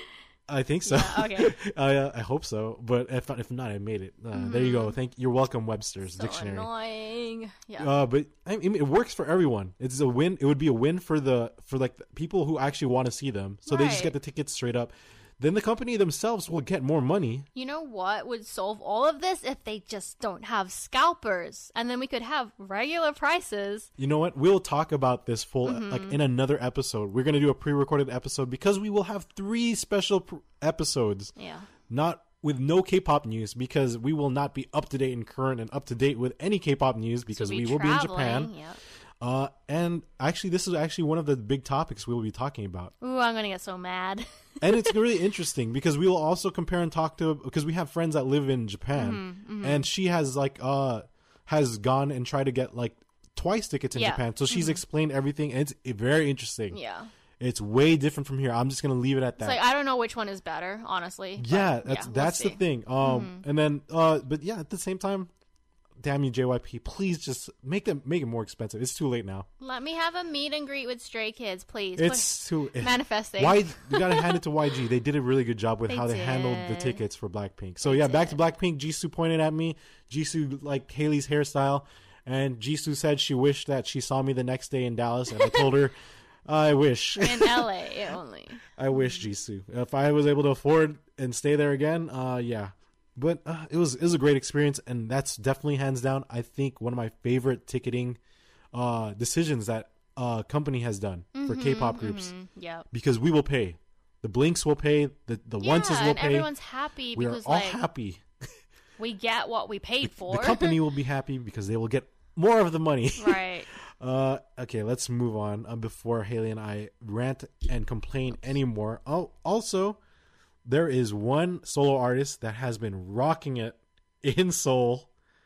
I think so. Yeah, okay. I, uh, I hope so. But if if not, I made it. Uh, There you go. Thank you're welcome, Webster's so dictionary. annoying. Yeah. Uh, but I mean, it works for everyone. It's a win. It would be a win for the for like the people who actually want to see them. So they just Right. get the tickets straight up. Then the company themselves will get more money. You know what would solve all of this if they just don't have scalpers, and then we could have regular prices. You know what? We'll talk about this full Mm-hmm. like in another episode. We're gonna do a pre-recorded episode because we will have three special pr- episodes, Yeah. not with no K-pop news, because we will not be up to date and current and up to date with any K-pop news because So we will be in Japan. traveling, Yeah. Uh, and actually, this is actually one of the big topics we will be talking about. Ooh, I'm gonna get so mad. And it's really interesting because we will also compare and talk to because we have friends that live in Japan, Mm-hmm, and she has like uh has gone and tried to get like Twice tickets in Yeah. Japan. So she's explained everything, and it's very interesting. Yeah. It's way different from here. I'm just gonna leave it at that. It's like I don't know which one is better, honestly. but yeah, that's we'll that's the see. thing. Um, and then uh, but yeah, at the same time, damn you, J Y P, please just make them make it more expensive. It's too late now. Let me have a meet and greet with Stray Kids, please. It's too manifesting. Why you gotta hand it to Y G? They did a really good job with They how they handled the did. tickets for Blackpink. So They yeah, back to did. Blackpink. Jisoo pointed at me. Jisoo liked Haley's hairstyle, and Jisoo said she wished that she saw me the next day in Dallas, and I told her, I wish, in L A only. I wish Jisoo. If I was able to afford and stay there again, uh, yeah. But uh, it was it was a great experience, and that's definitely hands down, I think, one of my favorite ticketing uh, decisions that uh company has done for K-pop groups. Yep. Because we will pay. The Blinks will pay. The the Yeah, Onces will and pay. everyone's happy We are because all like happy. we get what we paid for. The company will be happy because they will get more of the money. Right. Uh, okay, let's move on uh, before Haley and I rant and complain anymore. Oh, also, there is one solo artist that has been rocking it in Seoul.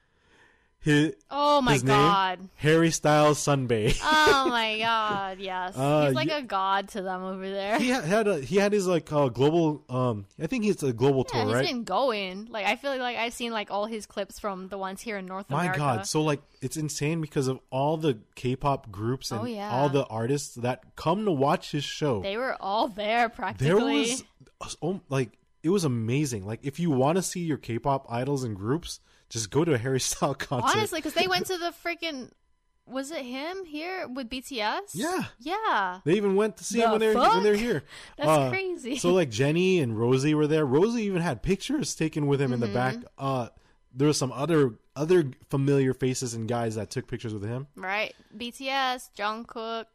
His, Oh my his name, god. Harry Styles Sunbae. Oh my god. Yes. Uh, He's like y- a god to them over there. he had, had a, he had his like uh, global. Um, I think he's a global Yeah, tour, he's right? been going. Like I feel like I've seen like all his clips from the ones here in North My America. God, so like it's insane because of all the K-pop groups and Oh, yeah. all the artists that come to watch his show. They were all there practically. There was oh, like it was amazing. Like if you want to see your K-pop idols and groups, just go to a Harry Styles concert. Honestly, because they went to the freaking. Was it him here with B T S? Yeah. Yeah. They even went to see The him when they're fuck? when they're here. That's Uh, crazy. So like Jenny and Rosie were there. Rosie even had pictures taken with him in the Mm-hmm. back. Uh, there was some other other familiar faces and guys that took pictures with him. Right. B T S, Jungkook.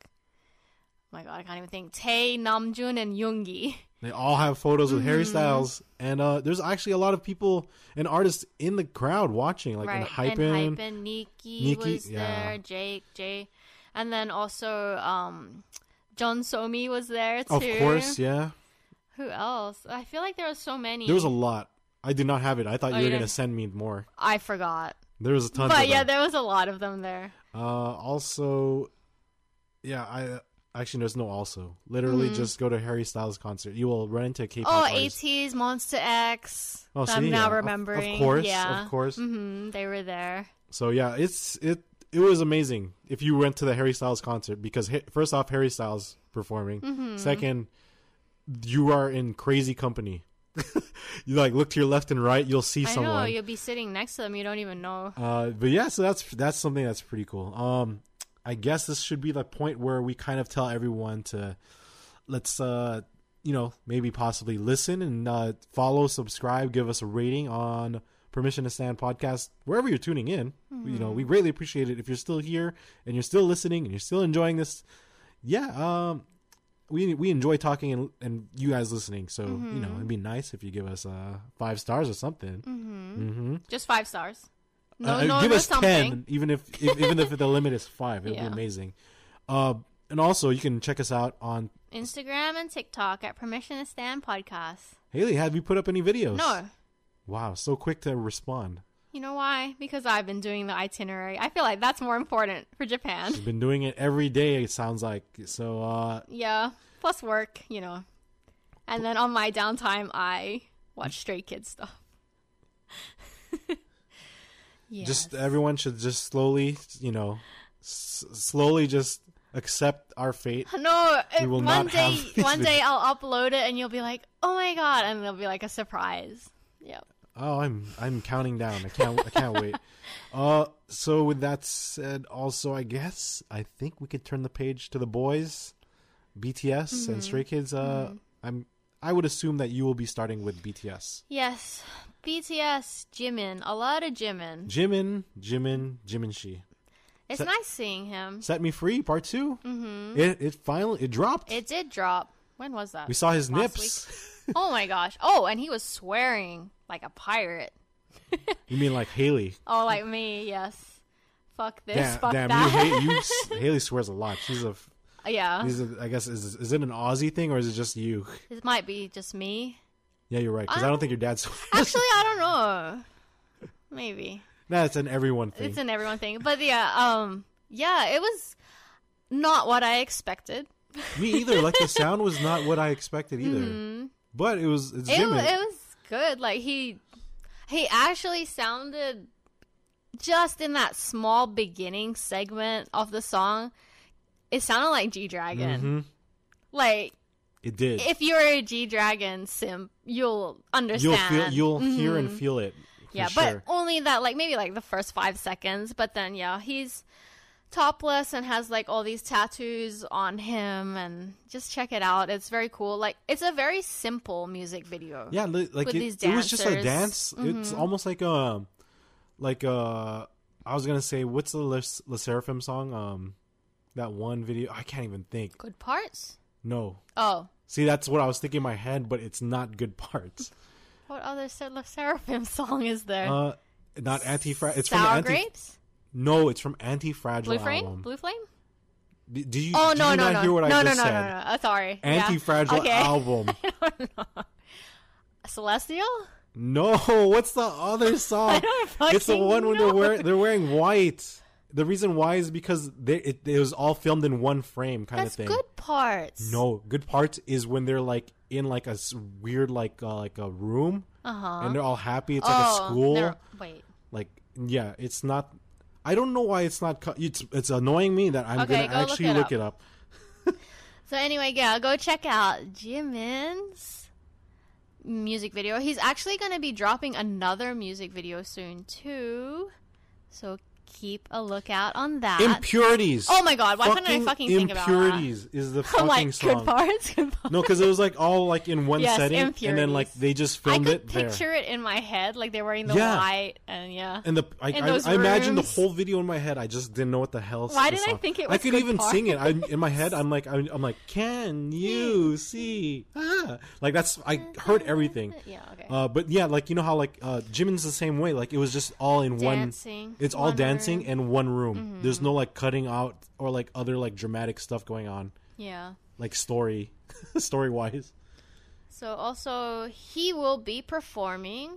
Oh my god, I can't even think. Tae, Namjoon, and Yoongi. They all have photos with Mm-hmm. Harry Styles, and uh, there's actually a lot of people and artists in the crowd watching, like in right. Hypen. And Hypen, Nikki, Nikki, was yeah. there, Jake, Jay. And then also um, John Somi was there too. Of course, yeah. Who else? I feel like there was so many. There was a lot. I did not have it. I thought Oh, you you were gonna didn't? send me more. I forgot. There was a ton. But of yeah, them. there was a lot of them there. Uh, also, yeah, I actually there's no also. Literally, just go to Harry Styles concert. You will run into a K-pop Mm-hmm. Oh, artist. ATEEZ, Monster X. Oh, I'm see, now yeah. Of- remembering. Of course, yeah. of course. hmm They were there. So yeah, it's it. It was amazing if you went to the Harry Styles concert because ha- first off, Harry Styles performing. Mm-hmm. Second, you are in crazy company. You like look to your left and right, you'll see I someone. know, you'll be sitting next to them, you don't even know. Uh, but yeah, so that's that's something that's pretty cool. Um, I guess this should be the point where we kind of tell everyone to let's uh, you know, maybe possibly listen and uh, follow, subscribe, give us a rating on Permission to Stand podcast wherever you're tuning in. Mm-hmm. You know, we greatly appreciate it if you're still here and you're still listening and you're still enjoying this. Yeah, um, we we enjoy talking and, and you guys listening. So mm-hmm. you know, it'd be nice if you give us uh, five stars or something. Mm-hmm. Mm-hmm. Just five stars. No, uh, no, give no us something. ten, even if, if even if the limit is five. It'd Yeah. be amazing. Uh, and also, you can check us out on Instagram and TikTok at Permission to Stand podcast. Haley, have you put up any videos? No. Wow, so quick to respond. You know why? Because I've been doing the itinerary. I feel like that's more important for Japan. She's been doing it every day, it sounds like. So, uh... yeah, plus work, you know. And then on my downtime, I watch Stray Kids stuff. Yes. Just everyone should just slowly, you know, s- slowly just accept our fate. No, We will one not day, have these one day videos. I'll upload it and you'll be like, "Oh my god!" and it'll be like a surprise. Yep. Oh, I'm I'm counting down. I can't I can't wait. Uh, so with that said, also I guess I think we could turn the page to the boys, B T S Mm-hmm. and Stray Kids. Uh, mm-hmm. I'm I would assume that you will be starting with B T S. Yes, B T S, Jimin, a lot of Jimin. Jimin, Jimin, Jimin Shi. It's Set- nice seeing him. Set Me Free Part Two. Mm-hmm. It it finally it dropped. It did drop. When was that? We saw his Last nips. Oh my gosh. Oh, and he was swearing like a pirate. You mean like Haley? Oh, like me, yes. Fuck this, Damn, fuck damn that. you, you, you Haley swears a lot. She's a. Yeah. She's a I guess is is it an Aussie thing or is it just you? It might be just me. Yeah, you're right. Because I, I don't don't- think your dad swears. Actually, I don't know. Maybe. Nah, it's an everyone thing. It's an everyone thing. But yeah, um yeah, it was not what I expected. Me either. Like the sound was not what I expected either. Mm-hmm. But it was. It's It, Jimin. it was good. Like he he actually sounded just in that small beginning segment of the song, it sounded like G-Dragon. Mhm. Like It did. if you're a G-Dragon simp, you'll You'll understand. feel. You'll hear Mhm. and feel it. For Yeah, sure. but only that, like, maybe, like, the first five seconds. But then, yeah, he's topless and has, like, all these tattoos on him. And just check it out. It's very cool. Like, it's a very simple music video. Yeah, li- like with it, these it was just a dancers. dance. It's Mhm. almost like a, like uh, I was gonna say, what's the Le, Le Seraphim song? Um, that one video. I can't even think. Good parts? No. Oh. See, that's what I was thinking in my head, but it's not good parts. What other Ser- Le Seraphim song is there? Uh, not anti. It's Sour from the anti. Grapes? No, it's from Anti Fragile Blue Flame? album. Blue Flame? Did, did you? Oh, did no, you no, not no. hear what no, I no, just no, said? no, no, no. Uh, sorry. Yeah. Anti Fragile Okay. album. I don't know. Celestial? No, what's the other song? I don't fucking It's the one when they're know. wearing they're wearing white. The reason why is because they it, it was all filmed in one frame kind That's of thing. good parts. No, good parts is when they're like in like a s- weird like uh, like a room Uh-huh. and they're all happy. It's oh, like a school. never- Wait. Like yeah, it's not. I don't know why it's not. Co- it's it's annoying me that I'm Okay, gonna go look actually it look up. it up. So anyway, yeah, go check out Jimin's music video. He's actually going to be dropping another music video soon too. So keep a lookout on that. Impurities. Oh my god, why couldn't I fucking think about that? Impurities is the I'm fucking like, song. good parts, good parts. No, because it was like all like in one Yes, setting, and then Impurities. like they just I filmed could it there. picture it in my head, like they're wearing the Yeah. white, and yeah. And the I, in I, those I imagined the rooms. whole video in my head. I just didn't know what the hell. Why the did I song- think it I was could good even parts? sing it. I, in my head, I'm like, I'm, I'm like, can you see? Ah. Like that's I heard everything. Yeah, okay. Uh, but yeah, like you know how like uh, Jimin's the same way. Like it was just all in Dancing, one. It's all one dancing room. in one room. Mm-hmm. There's no like cutting out or like other like dramatic stuff going on. Yeah. Like story, story wise. So also, he will be performing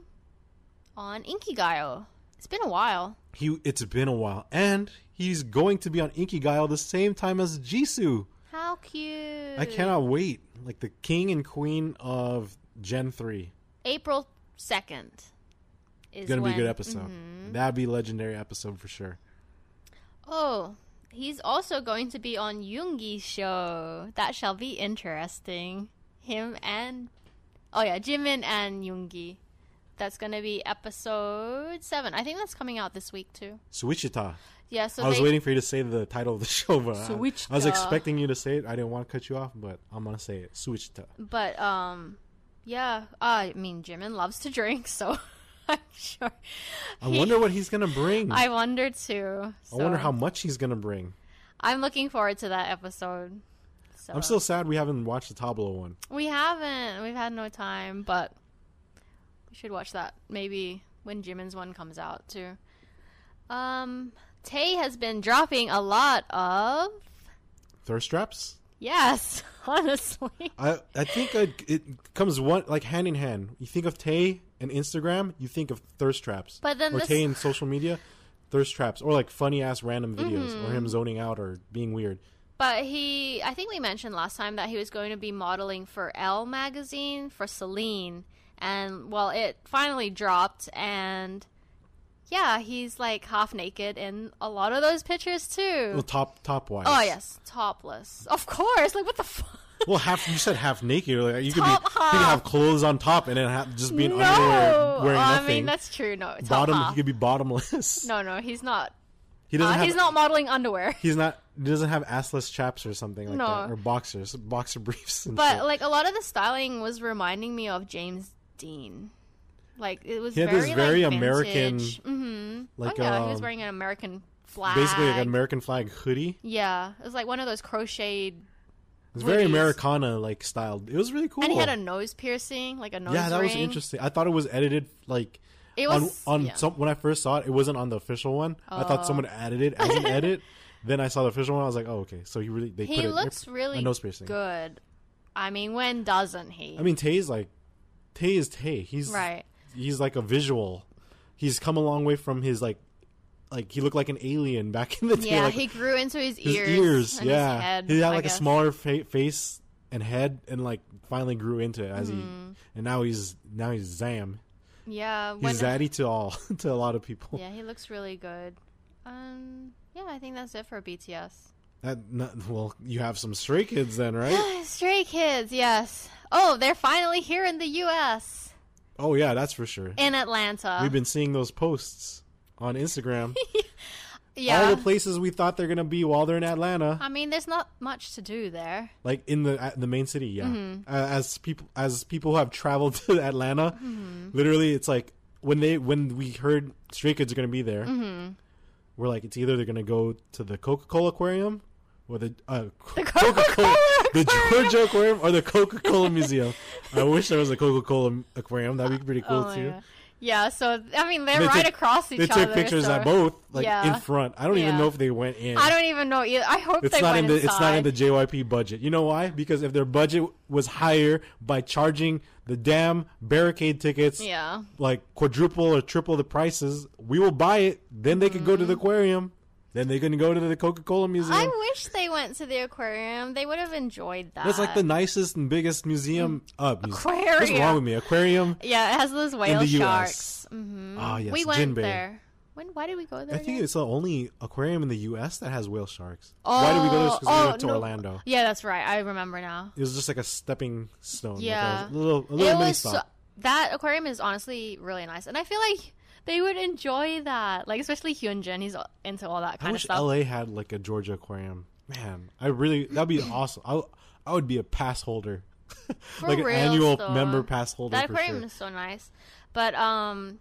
on Inkigayo. It's been a while. He it's been a while, and he's going to be on Inkigayo the same time as Jisoo. How cute. I cannot wait. Like the king and queen of Gen three. April second is Gonna when, be a good episode. Mhm. That'd be a legendary episode for sure. Oh, he's also going to be on Yoongi's show. That shall be interesting. Him and... Oh yeah, Jimin and Yoongi. That's going to be episode seven. I think that's coming out this week too. Suichita. Yeah, so I was they... waiting for you to say the title of the show, but I, I was Suichita. expecting you to say it. I didn't want to cut you off, but I'm gonna say it. Suichita. But, um... yeah, uh, I mean, Jimin loves to drink, so... I'm sure. I wonder what he's gonna bring. I wonder too. So. I wonder how much he's gonna bring. I'm looking forward to that episode. So. I'm still sad we haven't watched the Tablo one. We haven't. We've had no time, but we should watch that maybe when Jimin's one comes out too. Um, Tae has been dropping a lot of thirst traps. Yes, honestly. I I think it, it comes one like hand in hand. You think of Tae and Instagram, you think of thirst traps. But then or this... Tae and social media, thirst traps, or like funny ass random videos, mm-hmm. or him zoning out or being weird. But he, I think we mentioned last time that he was going to be modeling for Elle magazine for Celine, and well, it finally dropped, and yeah, he's like half naked in a lot of those pictures too. Well, top top wise. Oh yes, topless. Of course. Like what the fuck? Well, half you said half naked. Like, you could top be half. You could have clothes on top and then have, just be in no. underwear wearing oh, nothing. I mean that's true. No, top bottom. half. He could be bottomless. No, no, he's not. He doesn't. Uh, have, he's not modeling underwear. He's not. He doesn't have assless chaps or something like no. that, or boxers, boxer briefs. And but shit. like a lot of the styling was reminding me of James Dean. Like it was he had very, this very like, American. Mm-hmm. Like oh, yeah, um, he was wearing an American flag. Basically, like an American flag hoodie. Yeah, it was like one of those crocheted. It was very hoodies. Americana like styled. It was really cool. And he had a nose piercing, like a nose Yeah, that ring. was interesting. I thought it was edited like. It was on, on yeah. some, when I first saw it, it wasn't on the official one. Oh. I thought someone added it as an edit. Then I saw the official one. I was like, oh, okay. So he really they he put it. looks really a nose piercing. good. I mean, when doesn't he? I mean, Tae's like Tae is Tae. He's right. He's like a visual. He's come a long way from his like, like he looked like an alien back in the day. Yeah, like, he grew into his, his ears. ears. And yeah, his head, he had I like guess. a smaller fa- face and head, and like finally grew into it as mm. he. And now he's now he's Zam. Yeah, he's zaddy to all to a lot of people. Yeah, he looks really good. Um, yeah, I think that's it for B T S. That not, well, you have some Stray Kids then, right? Stray Kids, yes. Oh, they're finally here in the U S. Oh yeah, that's for sure. In Atlanta, we've been seeing those posts on Instagram. Yeah, all the places we thought they're gonna be while they're in Atlanta. I mean, there's not much to do there. Like in the uh, the main city, yeah. Mm-hmm. Uh, as people as people who have traveled to Atlanta, mm-hmm. literally, it's like when they when we heard Stray Kids are gonna be there, mm-hmm. we're like, it's either they're gonna go to the Coca-Cola Aquarium or the, uh, the Coca-Cola, Coca-Cola the Georgia Aquarium or the Coca-Cola Museum. I wish there was a Coca-Cola Aquarium. That'd be pretty cool oh too. God. Yeah, so I mean they're they right took, across each they other. They took pictures so, at both, like yeah. in front. I don't yeah. even know if they went in. I don't even know either. I hope it's they not went in the. inside. It's not in the J Y P budget. You know why? Because if their budget was higher by charging the damn barricade tickets, yeah, like quadruple or triple the prices, we will buy it. Then they could mm. go to the aquarium. Then they can go to the Coca-Cola Museum. I wish they went to the aquarium. They would have enjoyed that. It's like the nicest and biggest museum. Uh, aquarium. What's wrong with me? Aquarium. Yeah, it has those whale sharks. Mm-hmm. Ah, yes, we went Jinbei. there. When? Why did we go there? I think again? it's the only aquarium in the U S that has whale sharks. Oh, why did we go there? Because oh, we went to no. Orlando. Yeah, that's right. I remember now. It was just like a stepping stone. Yeah, like a little, a little it mini was stop. So, that aquarium is honestly really nice, and I feel like they would enjoy that. Like especially Hyunjin, he's into all that kind I of wish stuff. L A had like a Georgia aquarium. Man, I really that'd be awesome. I I would be a pass holder, like an annual though. member pass holder. That for aquarium sure. is so nice, but um.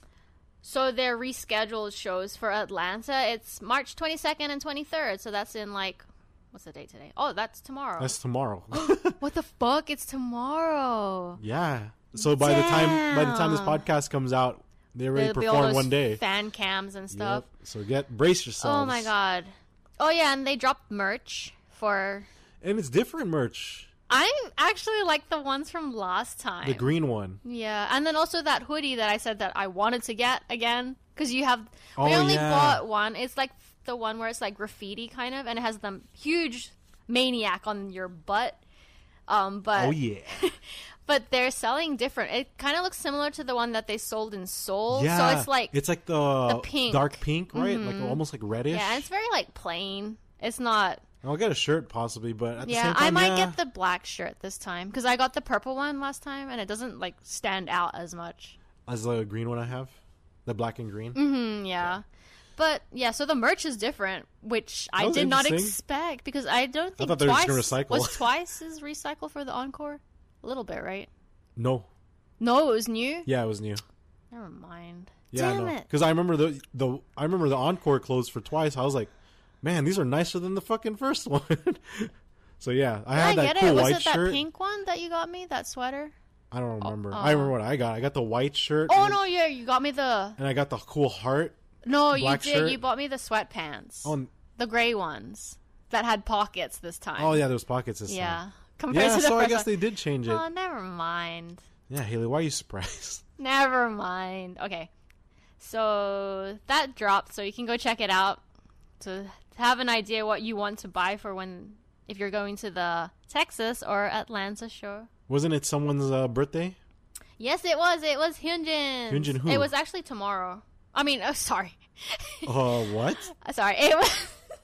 So their rescheduled shows for Atlanta, it's March twenty-second and twenty-third. So that's in like, what's the date today? Oh, that's tomorrow. That's tomorrow. What the fuck? It's tomorrow. Yeah. So by Damn. the time by the time this podcast comes out, they already There'll be all performed those one day. Fan cams and stuff. Yep. So get brace yourselves. Oh my god. Oh yeah, and they dropped merch for. And it's different merch. I actually like the ones from last time. The green one. Yeah, and then also that hoodie that I said that I wanted to get again because you have. Oh, we only yeah. bought one. It's like the one where it's like graffiti kind of, and it has the huge maniac on your butt. Um, but oh yeah. But they're selling different. It kind of looks similar to the one that they sold in Seoul. Yeah. So it's like it's like the, the pink. dark pink, right? Mm-hmm. Like almost like reddish. Yeah, it's very like plain. It's not. I'll get a shirt possibly, but at the Yeah, same time, I might yeah. get the black shirt this time because I got the purple one last time and it doesn't like stand out as much as the green one I have, the black and green. Mm-hmm, yeah. yeah, but yeah, so the merch is different, which That I was did not interesting. expect because I don't think I thought they were twice just gonna recycle. was twice is recycle for the encore. A little bit, right? No. No, it was new. Yeah, it was new. Never mind. Yeah, Damn no. it. Because I remember the the I remember the Encore closed for Twice. I was like, man, these are nicer than the fucking first one. So yeah, I Did had I that get cool it? Was white it that shirt. pink one that you got me? That sweater? I don't remember. Oh, I remember what I got. I got the white shirt. Oh and, no, yeah, you got me the. and I got the cool heart. No, you black did. shirt. You bought me the sweatpants. Oh, The gray ones that had pockets this time. oh yeah, those pockets this yeah. time. Compared Yeah, to the so I first guess one. they did change it. Oh, never mind. Yeah, Haley, why are you surprised? Never mind. Okay. So that dropped, so you can go check it out to have an idea what you want to buy for when if you're going to the Texas or Atlanta show. Wasn't it someone's uh, birthday? Yes, it was. It was Hyunjin. Hyunjin who? It was actually tomorrow. I mean, oh, sorry. Uh, what? Sorry. It was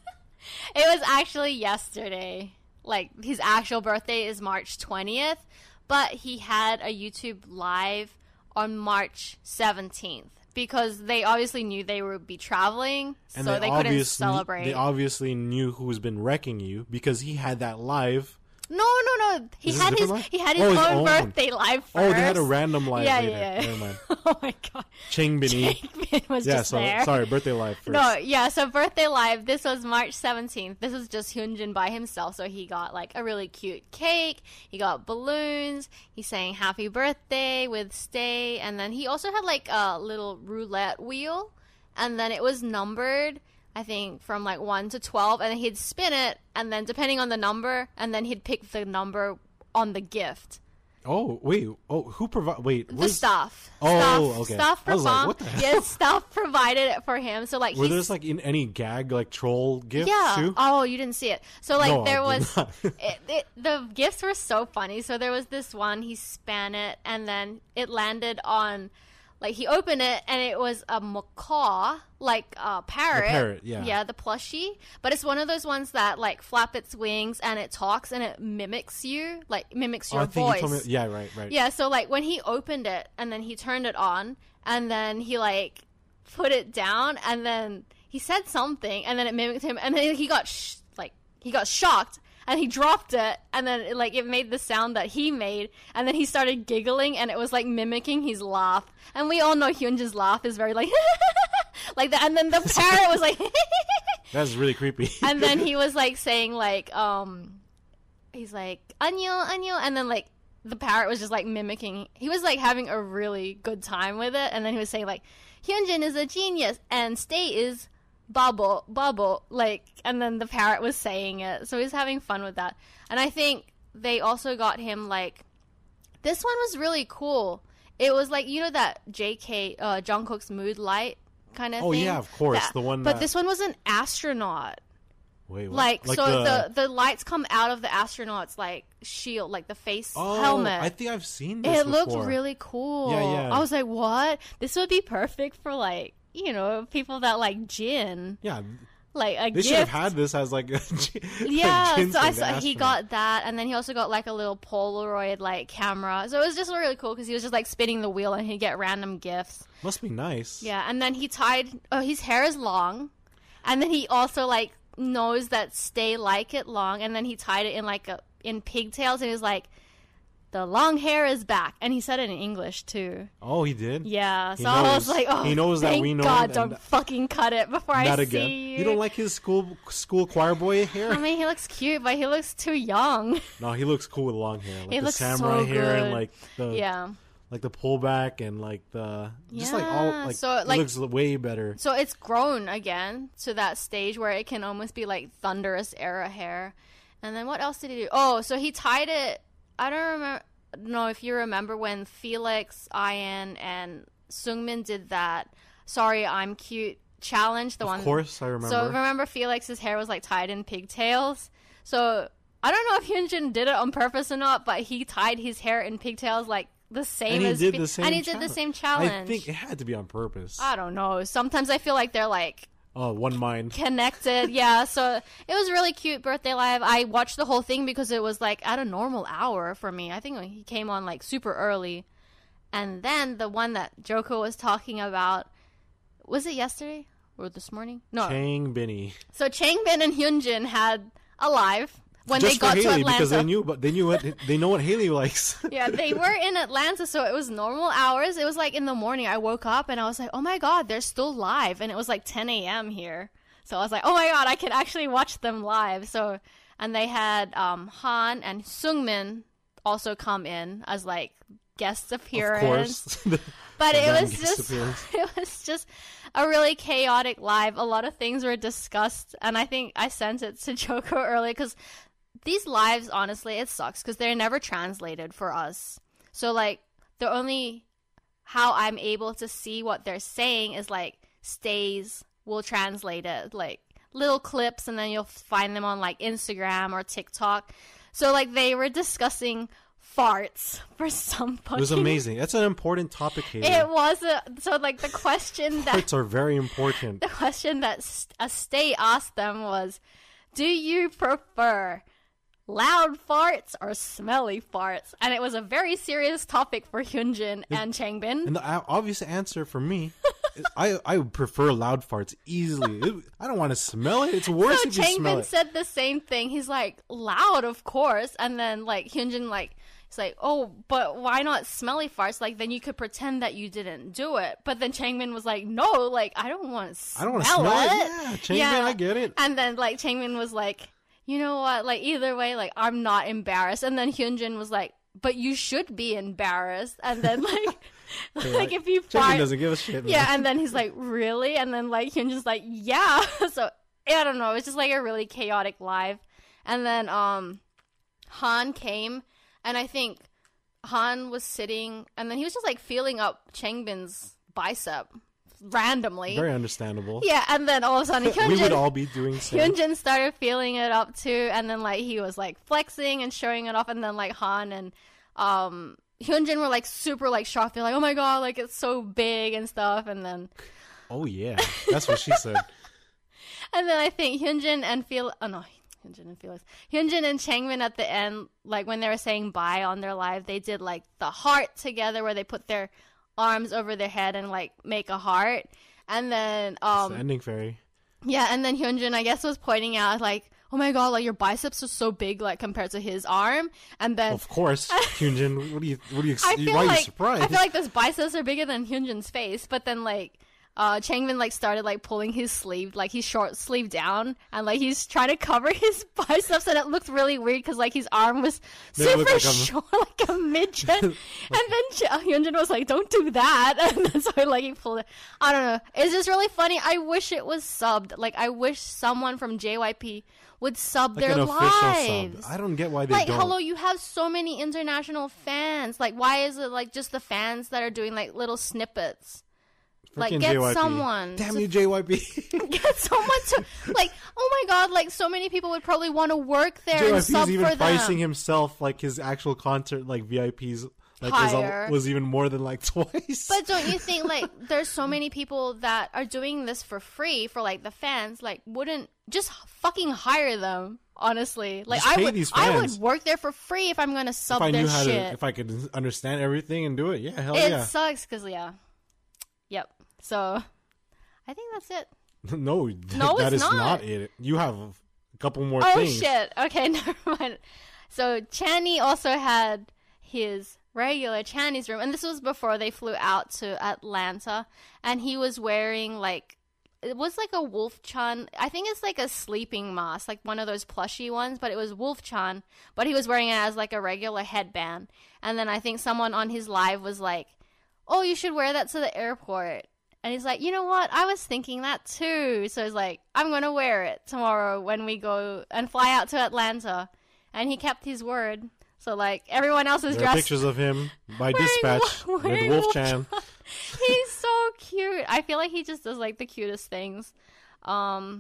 It was actually yesterday. Like, his actual birthday is March twentieth, but he had a YouTube live on March seventeenth because they obviously knew they would be traveling, And so they, couldn't obviously- celebrate. They obviously knew who's been wrecking you because he had that live. no, no, no. He Is this had a his different live? he had his Oh, his own, own. birthday live first. Oh, they had a random live yeah, later. yeah, yeah. Never mind. Oh my god. Chang Bini. Jakeman was Yeah, just so there. sorry, birthday live first. No, yeah, so birthday live, this was March seventeenth. This was just Hyunjin by himself, so he got like a really cute cake, he got balloons, he sang happy birthday with Stay, and then he also had like a little roulette wheel, and then it was numbered, I think, from like one to twelve, and then he'd spin it, and then depending on the number, and then he'd pick the number on the gift. Oh, wait. Oh, who provide? Wait. The where's- stuff. Oh, stuff, okay. Stuff I was like, provide- what the hell? Yeah, stuff provided it for him. So like, Were he's, there's like in any gag like troll gifts yeah. too? Oh, you didn't see it. So like No, I there did was not. it, it, the gifts were so funny. So there was this one, he span it and then it landed on, like he opened it and it was a macaw, like a parrot. parrot, yeah. Yeah, the plushie. But it's one of those ones that like flap its wings and it talks and it mimics you, like mimics Oh, your I think voice. you told me. Yeah, right, right. Yeah, so like when he opened it and then he turned it on and then he like put it down and then he said something and then it mimicked him and then he got sh- like he got shocked and he dropped it and then it, like it made the sound that he made and then he started giggling and it was like mimicking his laugh and we all know Hyunjin's laugh is very like like that and then the parrot was like That's really creepy. and then he was like saying like um he's like 안녕 안녕 and then like the parrot was just like mimicking. He was like having a really good time with it and then he was saying like Hyunjin is a genius and Stay is bubble bubble like and then the parrot was saying it, so he's having fun with that. And I think they also got him like this one was really cool. It was like, you know, that J K uh Jungkook's Mood Light kind of Oh, thing. yeah, of course, That- the one but that- this one was an astronaut. Wait, what? Like, so the... the the lights come out of the astronaut's like shield, like the face oh, helmet. I think I've seen this. It looked before. really cool. Yeah, yeah. I was like, what? This would be perfect for like, you know, people that like gin. Yeah, Like a they gift. should have had this as like a G- Yeah, a gin so I thing, saw the he astronaut. got that, and then he also got like a little Polaroid like camera. So it was just really cool because he was just like spinning the wheel and he'd get random gifts. Must be nice. Yeah, and then he tied. Oh, his hair is long, and then he also like knows that Stay like it long, and then he tied it in like a in pigtails, and he was like, "The long hair is back," and he said it in English too. Oh, he did. Yeah, so He I was knows- like, "Oh, he knows that thank we know God, and don't that- fucking cut it before I Not see again. you." You don't like his school school choir boy hair? I mean, he looks cute, but he looks too young. No, he looks cool with long hair, like He the looks samurai so hair and good. like the Yeah. like the pullback and like the just like all Yeah, like, so, it like- looks way better. So it's grown again to that stage where it can almost be like Thunderous era hair. And then what else did he do? Oh, so he tied it. I don't remember. know if you remember when Felix, Ian, and Sungmin did that Sorry I'm Cute challenge. The Of one. course, I remember. So remember Felix's hair was like tied in pigtails. So I don't know if Hyunjin did it on purpose or not, but he tied his hair in pigtails like the same and he as did Fe- the same and he did the challenge. same challenge. I think it had to be on purpose. I don't know. Sometimes I feel like they're like Oh, one mind. connected. Yeah, so it was really cute birthday live. I watched the whole thing because it was like at a normal hour for me. I think he came on like super early. And then the one that Joko was talking about, was it yesterday or this morning? No. Chang Binny. So Changbin and Hyunjin had a live, when Just they got for Haley, to Atlanta. because they knew, but they knew what they know what Haley likes. Yeah, they were in Atlanta, so it was normal hours. It was like in the morning. I woke up and I was like, oh my god, they're still live, and it was like ten a.m. here. So I was like, oh my god, I can actually watch them live. So, and they had um, Han and Seungmin also come in as like guest appearance. Of course. But The it was non-guest just appearance. it was just a really chaotic live. A lot of things were discussed, and I think I sent it to Joko earlier because these lives, honestly, it sucks because they're never translated for us. So like the only how I'm able to see what they're saying is like stays will translate it, like little clips, and then you'll find them on like Instagram or TikTok. So like they were discussing farts for some fucking... It was amazing. That's an important topic, Haley. It was a, so like the question that Farts are very important. the question that St- a stay asked them was, do you prefer loud farts or smelly farts? And it was a very serious topic for Hyunjin and Changbin. And the o- obvious answer for me, is I I would prefer loud farts easily. It, I don't want to smell it. It's worse So if you smell Changbin it. said the same thing. He's like, loud, of course. And then like Hyunjin like, he's like, oh, but why not smelly farts? Like, then you could pretend that you didn't do it. But then Changmin was like, no, like, I don't want to smell I don't want to smell it. it. Yeah, Changbin, I get it. And then, like, Changmin was like, you know what? Like, either way, like, I'm not embarrassed. And then Hyunjin was like, but you should be embarrassed. And then, like, like, if you Changbin fart... doesn't give a shit. Man. Yeah, and then he's like, really? And then, like, Hyunjin's like, yeah. So, I don't know. It's just, like, a really chaotic live. And then, um, Han came... And I think Han was sitting, and then he was just like feeling up Changbin's bicep randomly. Very understandable. Yeah, and then all of a sudden Hyunjin, We would all be doing same. Hyunjin started feeling it up too, and then like he was like flexing and showing it off, and then like Han and um Hyunjin were like super like shocked. They're like, oh my god, like it's so big and stuff, and then Oh yeah, that's what she said. and then I think Hyunjin and Fel oh no. Hyunjin and Felix. Hyunjin and Changmin at the end, like when they were saying bye on their live, they did like the heart together where they put their arms over their head and like make a heart. And then, um, It's the ending fairy. Yeah, and then Hyunjin, I guess, was pointing out like, oh my god, like your biceps are so big, like compared to his arm. And then, Of course, Hyunjin. What do you? What do you? I feel why are like you surprised? I feel like those biceps are bigger than Hyunjin's face. But then like. Uh, Changmin like started like pulling his sleeve, like his short sleeve down, and like he's trying to cover his biceps, and it looked really weird because like his arm was Then it super looked like a- short, like a midget. And then Ch- Hyunjin was like, "Don't do that," and then so like he pulled it. I don't know. It's just really funny. I wish it was subbed. Like I wish someone from J Y P would sub like their an official lives. sub. I don't get why they Like, don't. hello, you have so many international fans. Like, why is it like just the fans that are doing like little snippets? Like, Freaking get J Y P. someone. Damn to- you, J Y P. Get someone to, like, oh my god, like, so many people would probably want to work there J Y and P sub is even for pricing them. himself, like his actual concert, like V I Ps, like was, Higher. a, was even more than like twice. But don't you think, like, there's so many people that are doing this for free for, like, the fans, like, wouldn't, just fucking hire them, honestly. Like, Just I pay would, these I would fans. work there for free if I'm gonna sub if I their knew how shit. to, if I could understand everything and do it, yeah, hell it yeah. sucks, because, yeah. Yep. So, I think that's it. no, No, that it's is not. not it. You have a couple more Oh things. shit! Okay, never mind. So Channy also had his regular Channy's room, and this was before they flew out to Atlanta. And he was wearing like it was like a Wolf Chan. I think it's like a sleeping mask, like one of those plushy ones, but it was Wolf Chan. But he was wearing it as like a regular headband. And then I think someone on his live was like, "Oh, you should wear that to the airport." And he's like, you know what? I was thinking that too. So he's like, I'm going to wear it tomorrow when we go and fly out to Atlanta. And he kept his word. So, like, everyone else is There are dressed. pictures of him by Wearing dispatch Wolf- with wearing Wolf Wolf Chan. He's so cute. I feel like he just does, like, the cutest things. Um,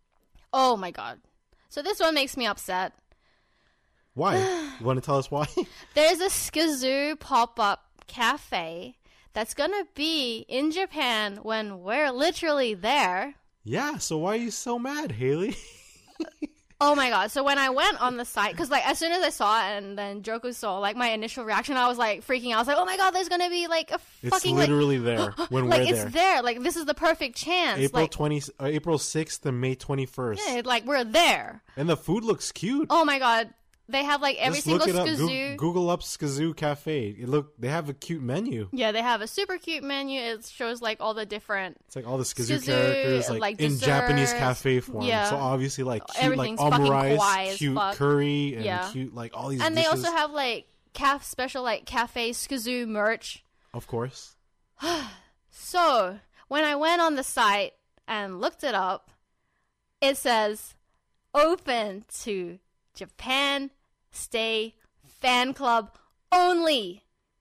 oh, my God. So this one makes me upset. Why? You want to tell us why? There's a Skazoo pop-up cafe that's gonna be in Japan when we're literally there. Yeah, so why are you so mad, Haley? Oh my god! So when I went on the site, because like as soon as I saw it, and then Joko saw, like my initial reaction, I was like freaking out. I was like, "Oh my god, there's gonna be like a fucking it's literally like, there when like we're it's there. there. Like this is the perfect chance." April like, twenty, uh, April sixth and May twenty first. Yeah, like we're there. And the food looks cute. Oh my god, they have like every Just single look it up. Skazoo. Go- Google up Skazoo Cafe. It look they have a cute menu. Yeah, they have a super cute menu. It shows like all the different. It's like all the Skazoo, Skazoo, characters, like, like in desserts. Japanese cafe form. Yeah. So obviously, like cute, like Everything's fucking kawaii omurice, as cute fuck. curry, and Yeah. cute like all these. And dishes. they also have like caf special like cafe Skazoo merch. of course. So when I went on the site and looked it up, it says open to Japan Stay fan club only.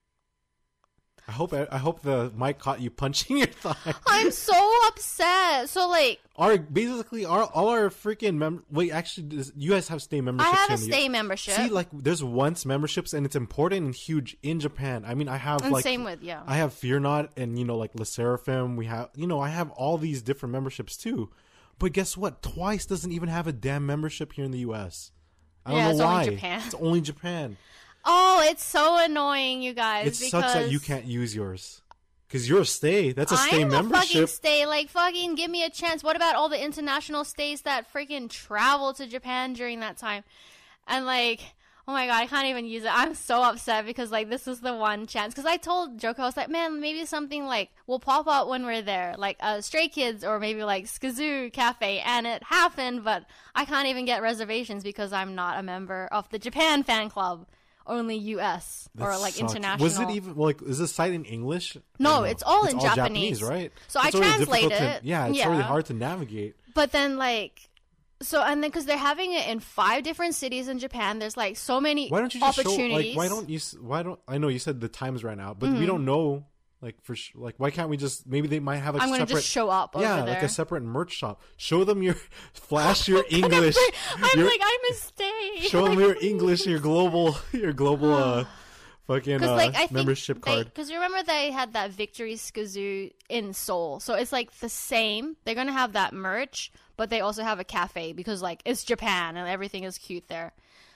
I hope I hope the mic caught you punching your thigh. I'm so upset. So like, our basically our all our freaking mem. Wait, actually, does, you guys have stay I memberships. have a here in the U S. stay membership. See, like, there's once memberships, and it's important and huge in Japan. I mean, I have and like same with yeah. I have Fear Not, and you know, like Le Seraphim. We have, you know, I have all these different memberships too. But guess what? Twice doesn't even have a damn membership here in the U S. I don't Yeah, know it's why. only Japan. It's only Japan. Oh, it's so annoying, you guys. It because sucks that you can't use yours. Because you're a stay. That's a stay I'm membership. a fucking stay. Like, fucking give me a chance. What about all the international stays that freaking travel to Japan during that time? And, like, oh my god, I can't even use it. I'm so upset because, like, this is the one chance. Because I told Joko, I was like, man, maybe something, like, will pop up when we're there. Like, uh, Stray Kids or maybe, like, Skazoo Cafe. And it happened, but I can't even get reservations because I'm not a member of the Japan fan club. Only U S That or like sucks. international. Was it even like? Is this site in English? No, Or it's all in all Japanese. right? So It's I already difficult translate to- it. yeah, it's Yeah. really hard to navigate. But then like, so and then because they're having it in five different cities in Japan, there's like so many Why don't you just show? opportunities. Like, why don't you? s- Why don't I know you said the times ran out, but Mm-hmm. we don't know. Like for sh- like, why can't we just? Maybe they might have a I'm gonna separate. just show up over yeah, there. like a separate merch shop. Show them your, flash your English. I'm your- like, I'm a stay. show them your English, your global, your global, uh, fucking uh, like I think membership card. Because remember they had that Victory Skazoo in Seoul, so it's like the same. They're gonna have that merch, but they also have a cafe because like it's Japan and everything is cute there.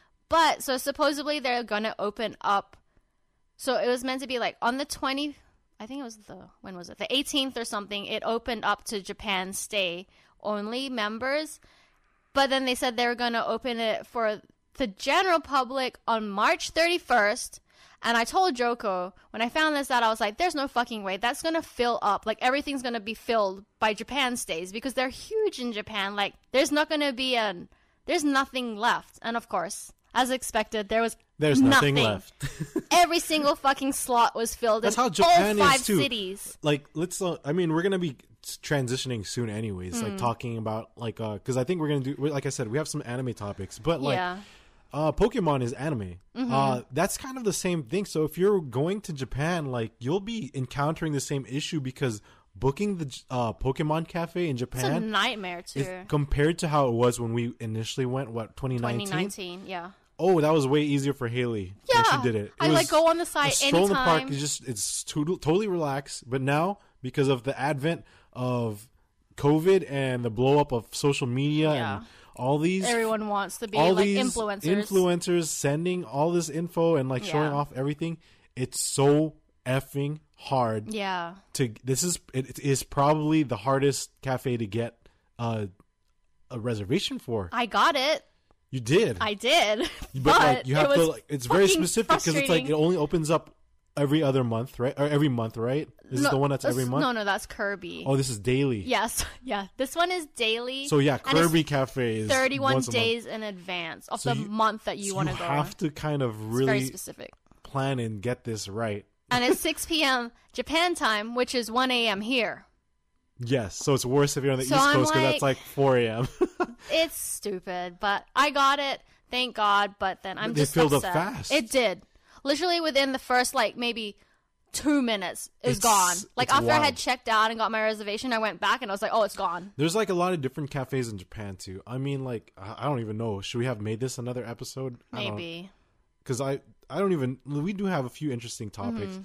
But so supposedly they're gonna open up. So it was meant to be like on the twenty. I think it was the when was it the eighteenth or something. It opened up to Japan Stay only members, but then they said they were gonna open it for the general public on March thirty-first. And I told Joko, when I found this out, I was like, there's no fucking way. That's going to fill up. Like, everything's going to be filled by Japan stays because they're huge in Japan. Like, there's not going to be an... There's nothing left. And, of course, as expected, there was There's nothing, left. Every single fucking slot was filled That's in how Japan all five is too. cities. Like, let's. Uh, I mean, we're gonna be transitioning soon, anyways. Mm. Like talking about like, uh, because I think we're gonna do. Like I said, we have some anime topics, but like, Yeah. uh, Pokemon is anime. Mm-hmm. Uh, that's kind of the same thing. So if you're going to Japan, like, you'll be encountering the same issue because booking the uh Pokemon Cafe in It's a Japan nightmare, too. is compared to how it was when we initially went. What twenty twenty nineteen? nineteen, yeah. Oh, that was way easier for Haley Yeah, when she did it. it I, was like, go on the a site stroll in the park anytime. is just it's to- totally relaxed. But now, because of the advent of COVID and the blow up of social media Yeah. and all these Everyone wants to be, all like, these influencers. influencers sending all this info and like showing Yeah. off everything, it's so effing hard Yeah. to. This is it, it is probably the hardest cafe to get uh, a reservation for. I got it. You did. I did. But, But, like you have it to was like it's very fucking specific because it's like frustrating. it only opens up every other month, right? Or every month, right? This is No, the one that's every this- month. No, no, that's Kirby. Oh, this is daily. Yes, yeah. This one is daily. So yeah, and it's Kirby Cafe is thirty-one once a month. days in advance of So the you- month that you So want to go. have to kind of It's very really specific. plan and get this right. And it's six p.m. Japan time, which is one a.m. here. Yes, so it's worse if you're on the So East I'm Coast because that's like- like four a.m. It's stupid, but I got it. Thank God. But then I'm They just filled up upset. fast. It did. Literally within the first like maybe two minutes, it was It's- gone. Like it's after I wild. had checked out and got my reservation, I went back and I was like, oh, it's gone. There's like a lot of different cafes in Japan too. I mean, like I I don't even know. Should we have made this another episode? Maybe. Because I, I don't even. We do have a few interesting topics. Mm-hmm.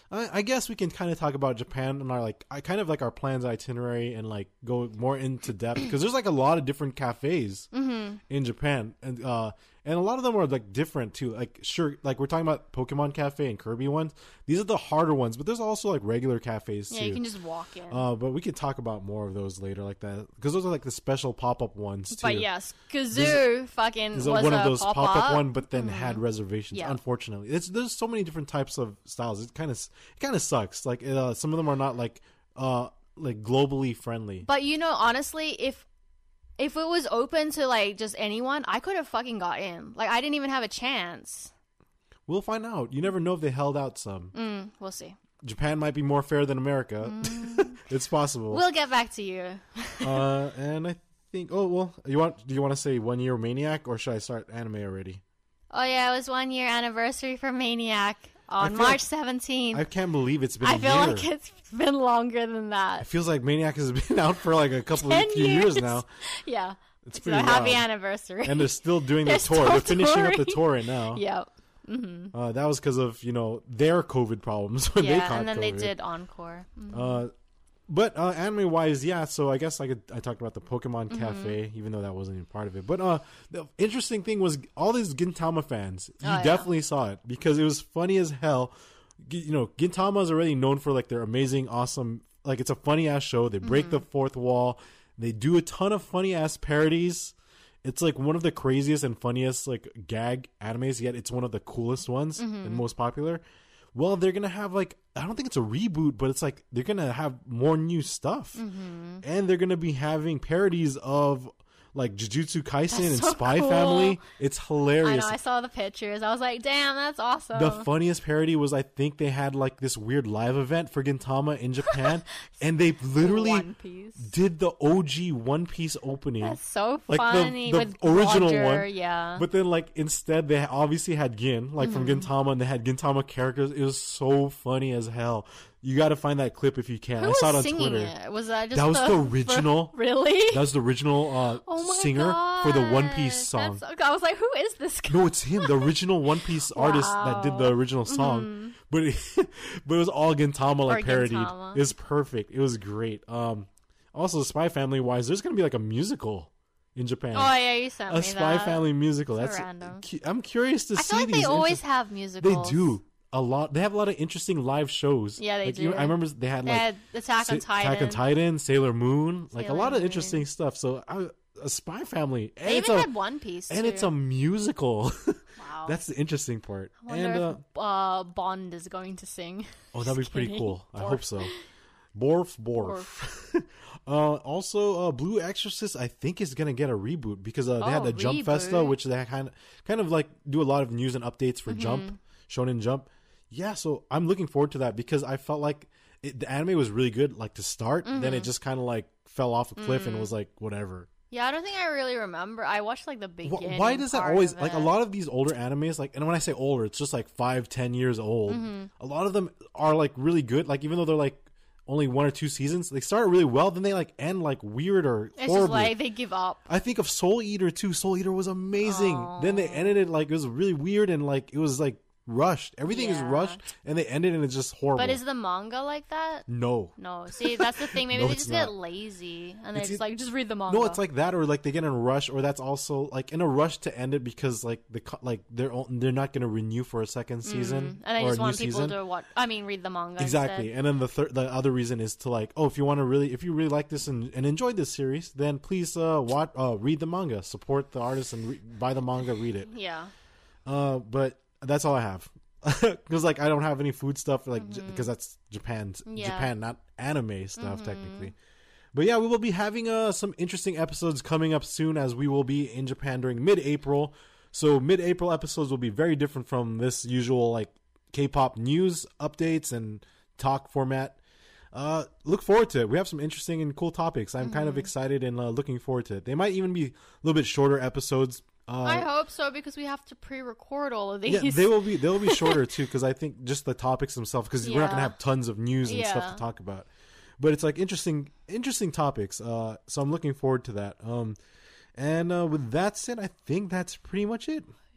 I, I guess we can kind of talk about Japan and our like, I kind of like our plans itinerary and like go more into depth because there's like a lot of different cafes mm-hmm. in Japan, and uh, and a lot of them are like different too. Like sure, like we're talking about Pokemon Cafe and Kirby ones. These are the harder ones, but there's also like regular cafes yeah, too. you can just walk in. Uh, but we could talk about more of those later, like that, because those are like the special pop up ones too. But yes, Kazoo fucking was one a of those pop pop up up one, but then mm-hmm. had reservations. Yeah. Unfortunately, it's there's so many different types of styles. It kind of it kind of sucks. Like uh, some of them are not like uh like globally friendly. But you know, honestly, if if it was open to like just anyone, I could have fucking got in. Like I didn't even have a chance. We'll find out. You never know if they held out some. Mm, we'll see. Japan might be more fair than America. Mm. It's possible. We'll get back to you. uh, and I think. Oh well, you want? Do you want to say one year Maniac, or should I start anime already? Oh yeah, it was one year anniversary for Maniac on March seventeenth. I can't believe it's been. I a feel year. like it's been longer than that. It feels like Maniac has been out for like a couple of few years. years now. Yeah. It's so pretty happy wild. anniversary. And they're still doing they're the tour. They're finishing touring. up the tour right now. Yep. Mm-hmm. Uh, that was because of, you know, their COVID problems when yeah, they caught and then COVID. they did Encore. Mm-hmm. Uh, but uh, anime-wise, yeah, so I guess I could I talked about the Pokemon mm-hmm. Cafe, even though that wasn't even part of it. But uh, the interesting thing was all these Gintama fans. You oh, definitely yeah. saw it because it was funny as hell. You know, Gintama is already known for, like, their amazing, awesome... Like, it's a funny-ass show. They break mm-hmm. the fourth wall. They do a ton of funny-ass parodies. It's like one of the craziest and funniest like gag animes, yet it's one of the coolest ones mm-hmm. and most popular. Well, they're gonna have like I don't think it's a reboot, but it's like they're gonna have more new stuff, mm-hmm. and they're gonna be having parodies of like Jujutsu Kaisen that's and so Spy cool. Family. It's hilarious. I know. I saw the pictures. I was like, "Damn, that's awesome." The funniest parody was I think they had like this weird live event for Gintama in Japan, and they literally One Piece. did the O G One Piece opening. That's so like funny. the, the with original Roger, one, yeah. But then like instead they obviously had Gin like mm-hmm. from Gintama, and they had Gintama characters. It was so funny as hell. You got to find that clip if you can. Who I saw was it on singing Twitter. It? Was that just that was the, the original? For, really? That was the original uh, oh my singer God. for the One Piece song. That's, I was like, who is this guy? No, it's him, the original One Piece artist wow. that did the original song. Mm-hmm. But it, but it was all Gintama like or parodied. Gintama. It was perfect. It was great. Um, also, Spy Family wise, there's gonna be like a musical in Japan. Oh yeah, you sent a me Spy that. Family musical. So That's random. I'm curious to I see feel like these. they always inter- have musicals. They do. A lot. They have a lot of interesting live shows. Yeah, they like, do. You know, I remember they had they like had Attack on Sa- Titan. Attack on Titan, Sailor Moon, like a Sailor lot of Moon. interesting stuff. So I, a Spy Family, and They it's even a, had One Piece, and too. it's a musical. Wow, That's the interesting part. I wonder and uh, if uh, Bond is going to sing. oh, that'd be Just pretty kidding. cool. I Borf. hope so. Borf, Borf. uh, also, uh, Blue Exorcist, I think is gonna get a reboot because uh, they Oh, had the Jump reboot. Festa, which they kind of kind of like do a lot of news and updates for Mm-hmm. Jump, Shonen Jump. Yeah, so I'm looking forward to that because I felt like it, the anime was really good, like to start. Mm-hmm. Then it just kind of like fell off a cliff Mm. and was like whatever. Yeah, I don't think I really remember. I watched like the Wh- beginning. Why does that part always of like a it. lot of these older animes like, and when I say older, it's just like five, ten years old. Mm-hmm. A lot of them are like really good. Like even though they're like only one or two seasons, they start really well, then they like end like weird or It's horribly. just like they give up. I think of Soul Eater too. Soul Eater was amazing. Aww. Then they ended it like it was really weird and like it was like rushed. Everything is Yeah. rushed, and they ended and it's just horrible. But is the manga like that? no. No. See, that's the thing. Maybe No, they it's just get not. lazy and they're It's just e- like, just read the manga. No, it's like that, or like they get in a rush, or that's also like in a rush to end it because like the co- like they're o- they're not going to renew for a second season and I or just a want new people season. to watch. I mean, read the manga. Exactly, Instead. and then the third, the other reason is to like, oh, if you want to really, if you really like this and, and enjoyed this series, then please uh, watch, uh, read the manga, support the artist, and re- buy the manga, read it. Yeah. Uh, but that's all I have. Because like I don't have any food stuff like because Mm-hmm. that's Japan's Yeah. Japan, not anime stuff Mm-hmm. technically. But yeah, we will be having uh, some interesting episodes coming up soon as we will be in Japan during mid-April. So mid-April episodes will be very different from this usual like K-pop news updates and talk format. Uh, look forward to it. We have some interesting and cool topics. I'm mm-hmm. kind of excited and uh, looking forward to it. They might even be a little bit shorter episodes. Uh, I hope so because we have to pre-record all of these. Yeah, they will be. They'll be shorter too because I think just the topics themselves. Because we're not gonna Yeah. have tons of news and Yeah. stuff to talk about. But it's like interesting, interesting topics. Uh, so I'm looking forward to that. Um, and uh, with that said, I think that's pretty much it.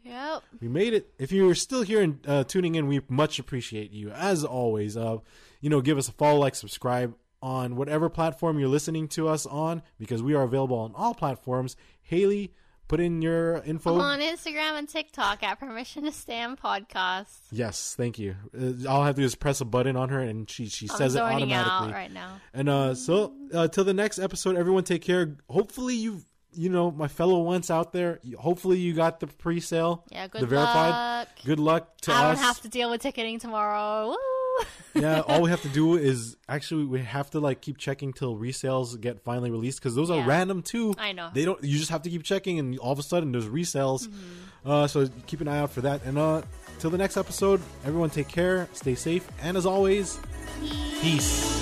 Yep. We made it. If you're still here and uh, tuning in, we much appreciate you. As always, uh, you know, give us a follow, like, subscribe on whatever platform you're listening to us on, because we are available on all platforms. Haley, put in your info. I'm on Instagram and TikTok at Permission to Stand Podcast. Yes, thank you. Uh, all I have to do is press a button on her, and she she I'm says it automatically. out right now. And uh, so uh, till the next episode, everyone take care. Hopefully you you know my fellow ones out there. Hopefully you got the pre-sale. Yeah, good the verified. luck. Good luck to I us. don't have to deal with ticketing tomorrow. Woo! Yeah, all we have to do is actually we have to like keep checking till resales get finally released, because those are Yeah. random too. I know. They don't. You just have to keep checking, and all of a sudden there's resales. Mm-hmm. Uh, so keep an eye out for that. And uh, till the next episode, everyone take care, stay safe, and as always, peace.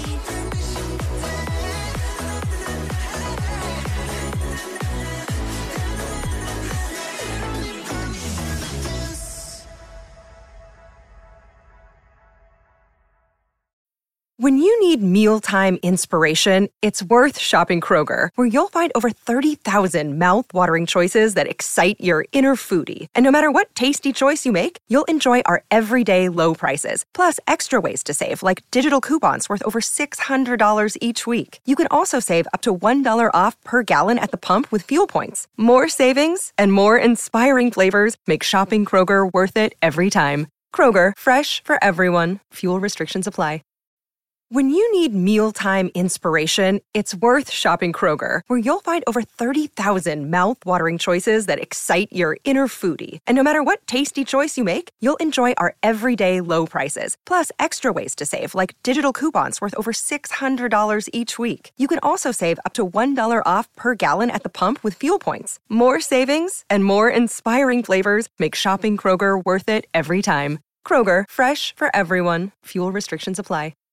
When you need mealtime inspiration, it's worth shopping Kroger, where you'll find over thirty thousand mouth-watering choices that excite your inner foodie. And no matter what tasty choice you make, you'll enjoy our everyday low prices, plus extra ways to save, like digital coupons worth over six hundred dollars each week. You can also save up to one dollar off per gallon at the pump with fuel points. More savings and more inspiring flavors make shopping Kroger worth it every time. Kroger, fresh for everyone. Fuel restrictions apply. When you need mealtime inspiration, it's worth shopping Kroger, where you'll find over thirty thousand mouth-watering choices that excite your inner foodie. And no matter what tasty choice you make, you'll enjoy our everyday low prices, plus extra ways to save, like digital coupons worth over six hundred dollars each week. You can also save up to one dollar off per gallon at the pump with fuel points. More savings and more inspiring flavors make shopping Kroger worth it every time. Kroger, fresh for everyone. Fuel restrictions apply.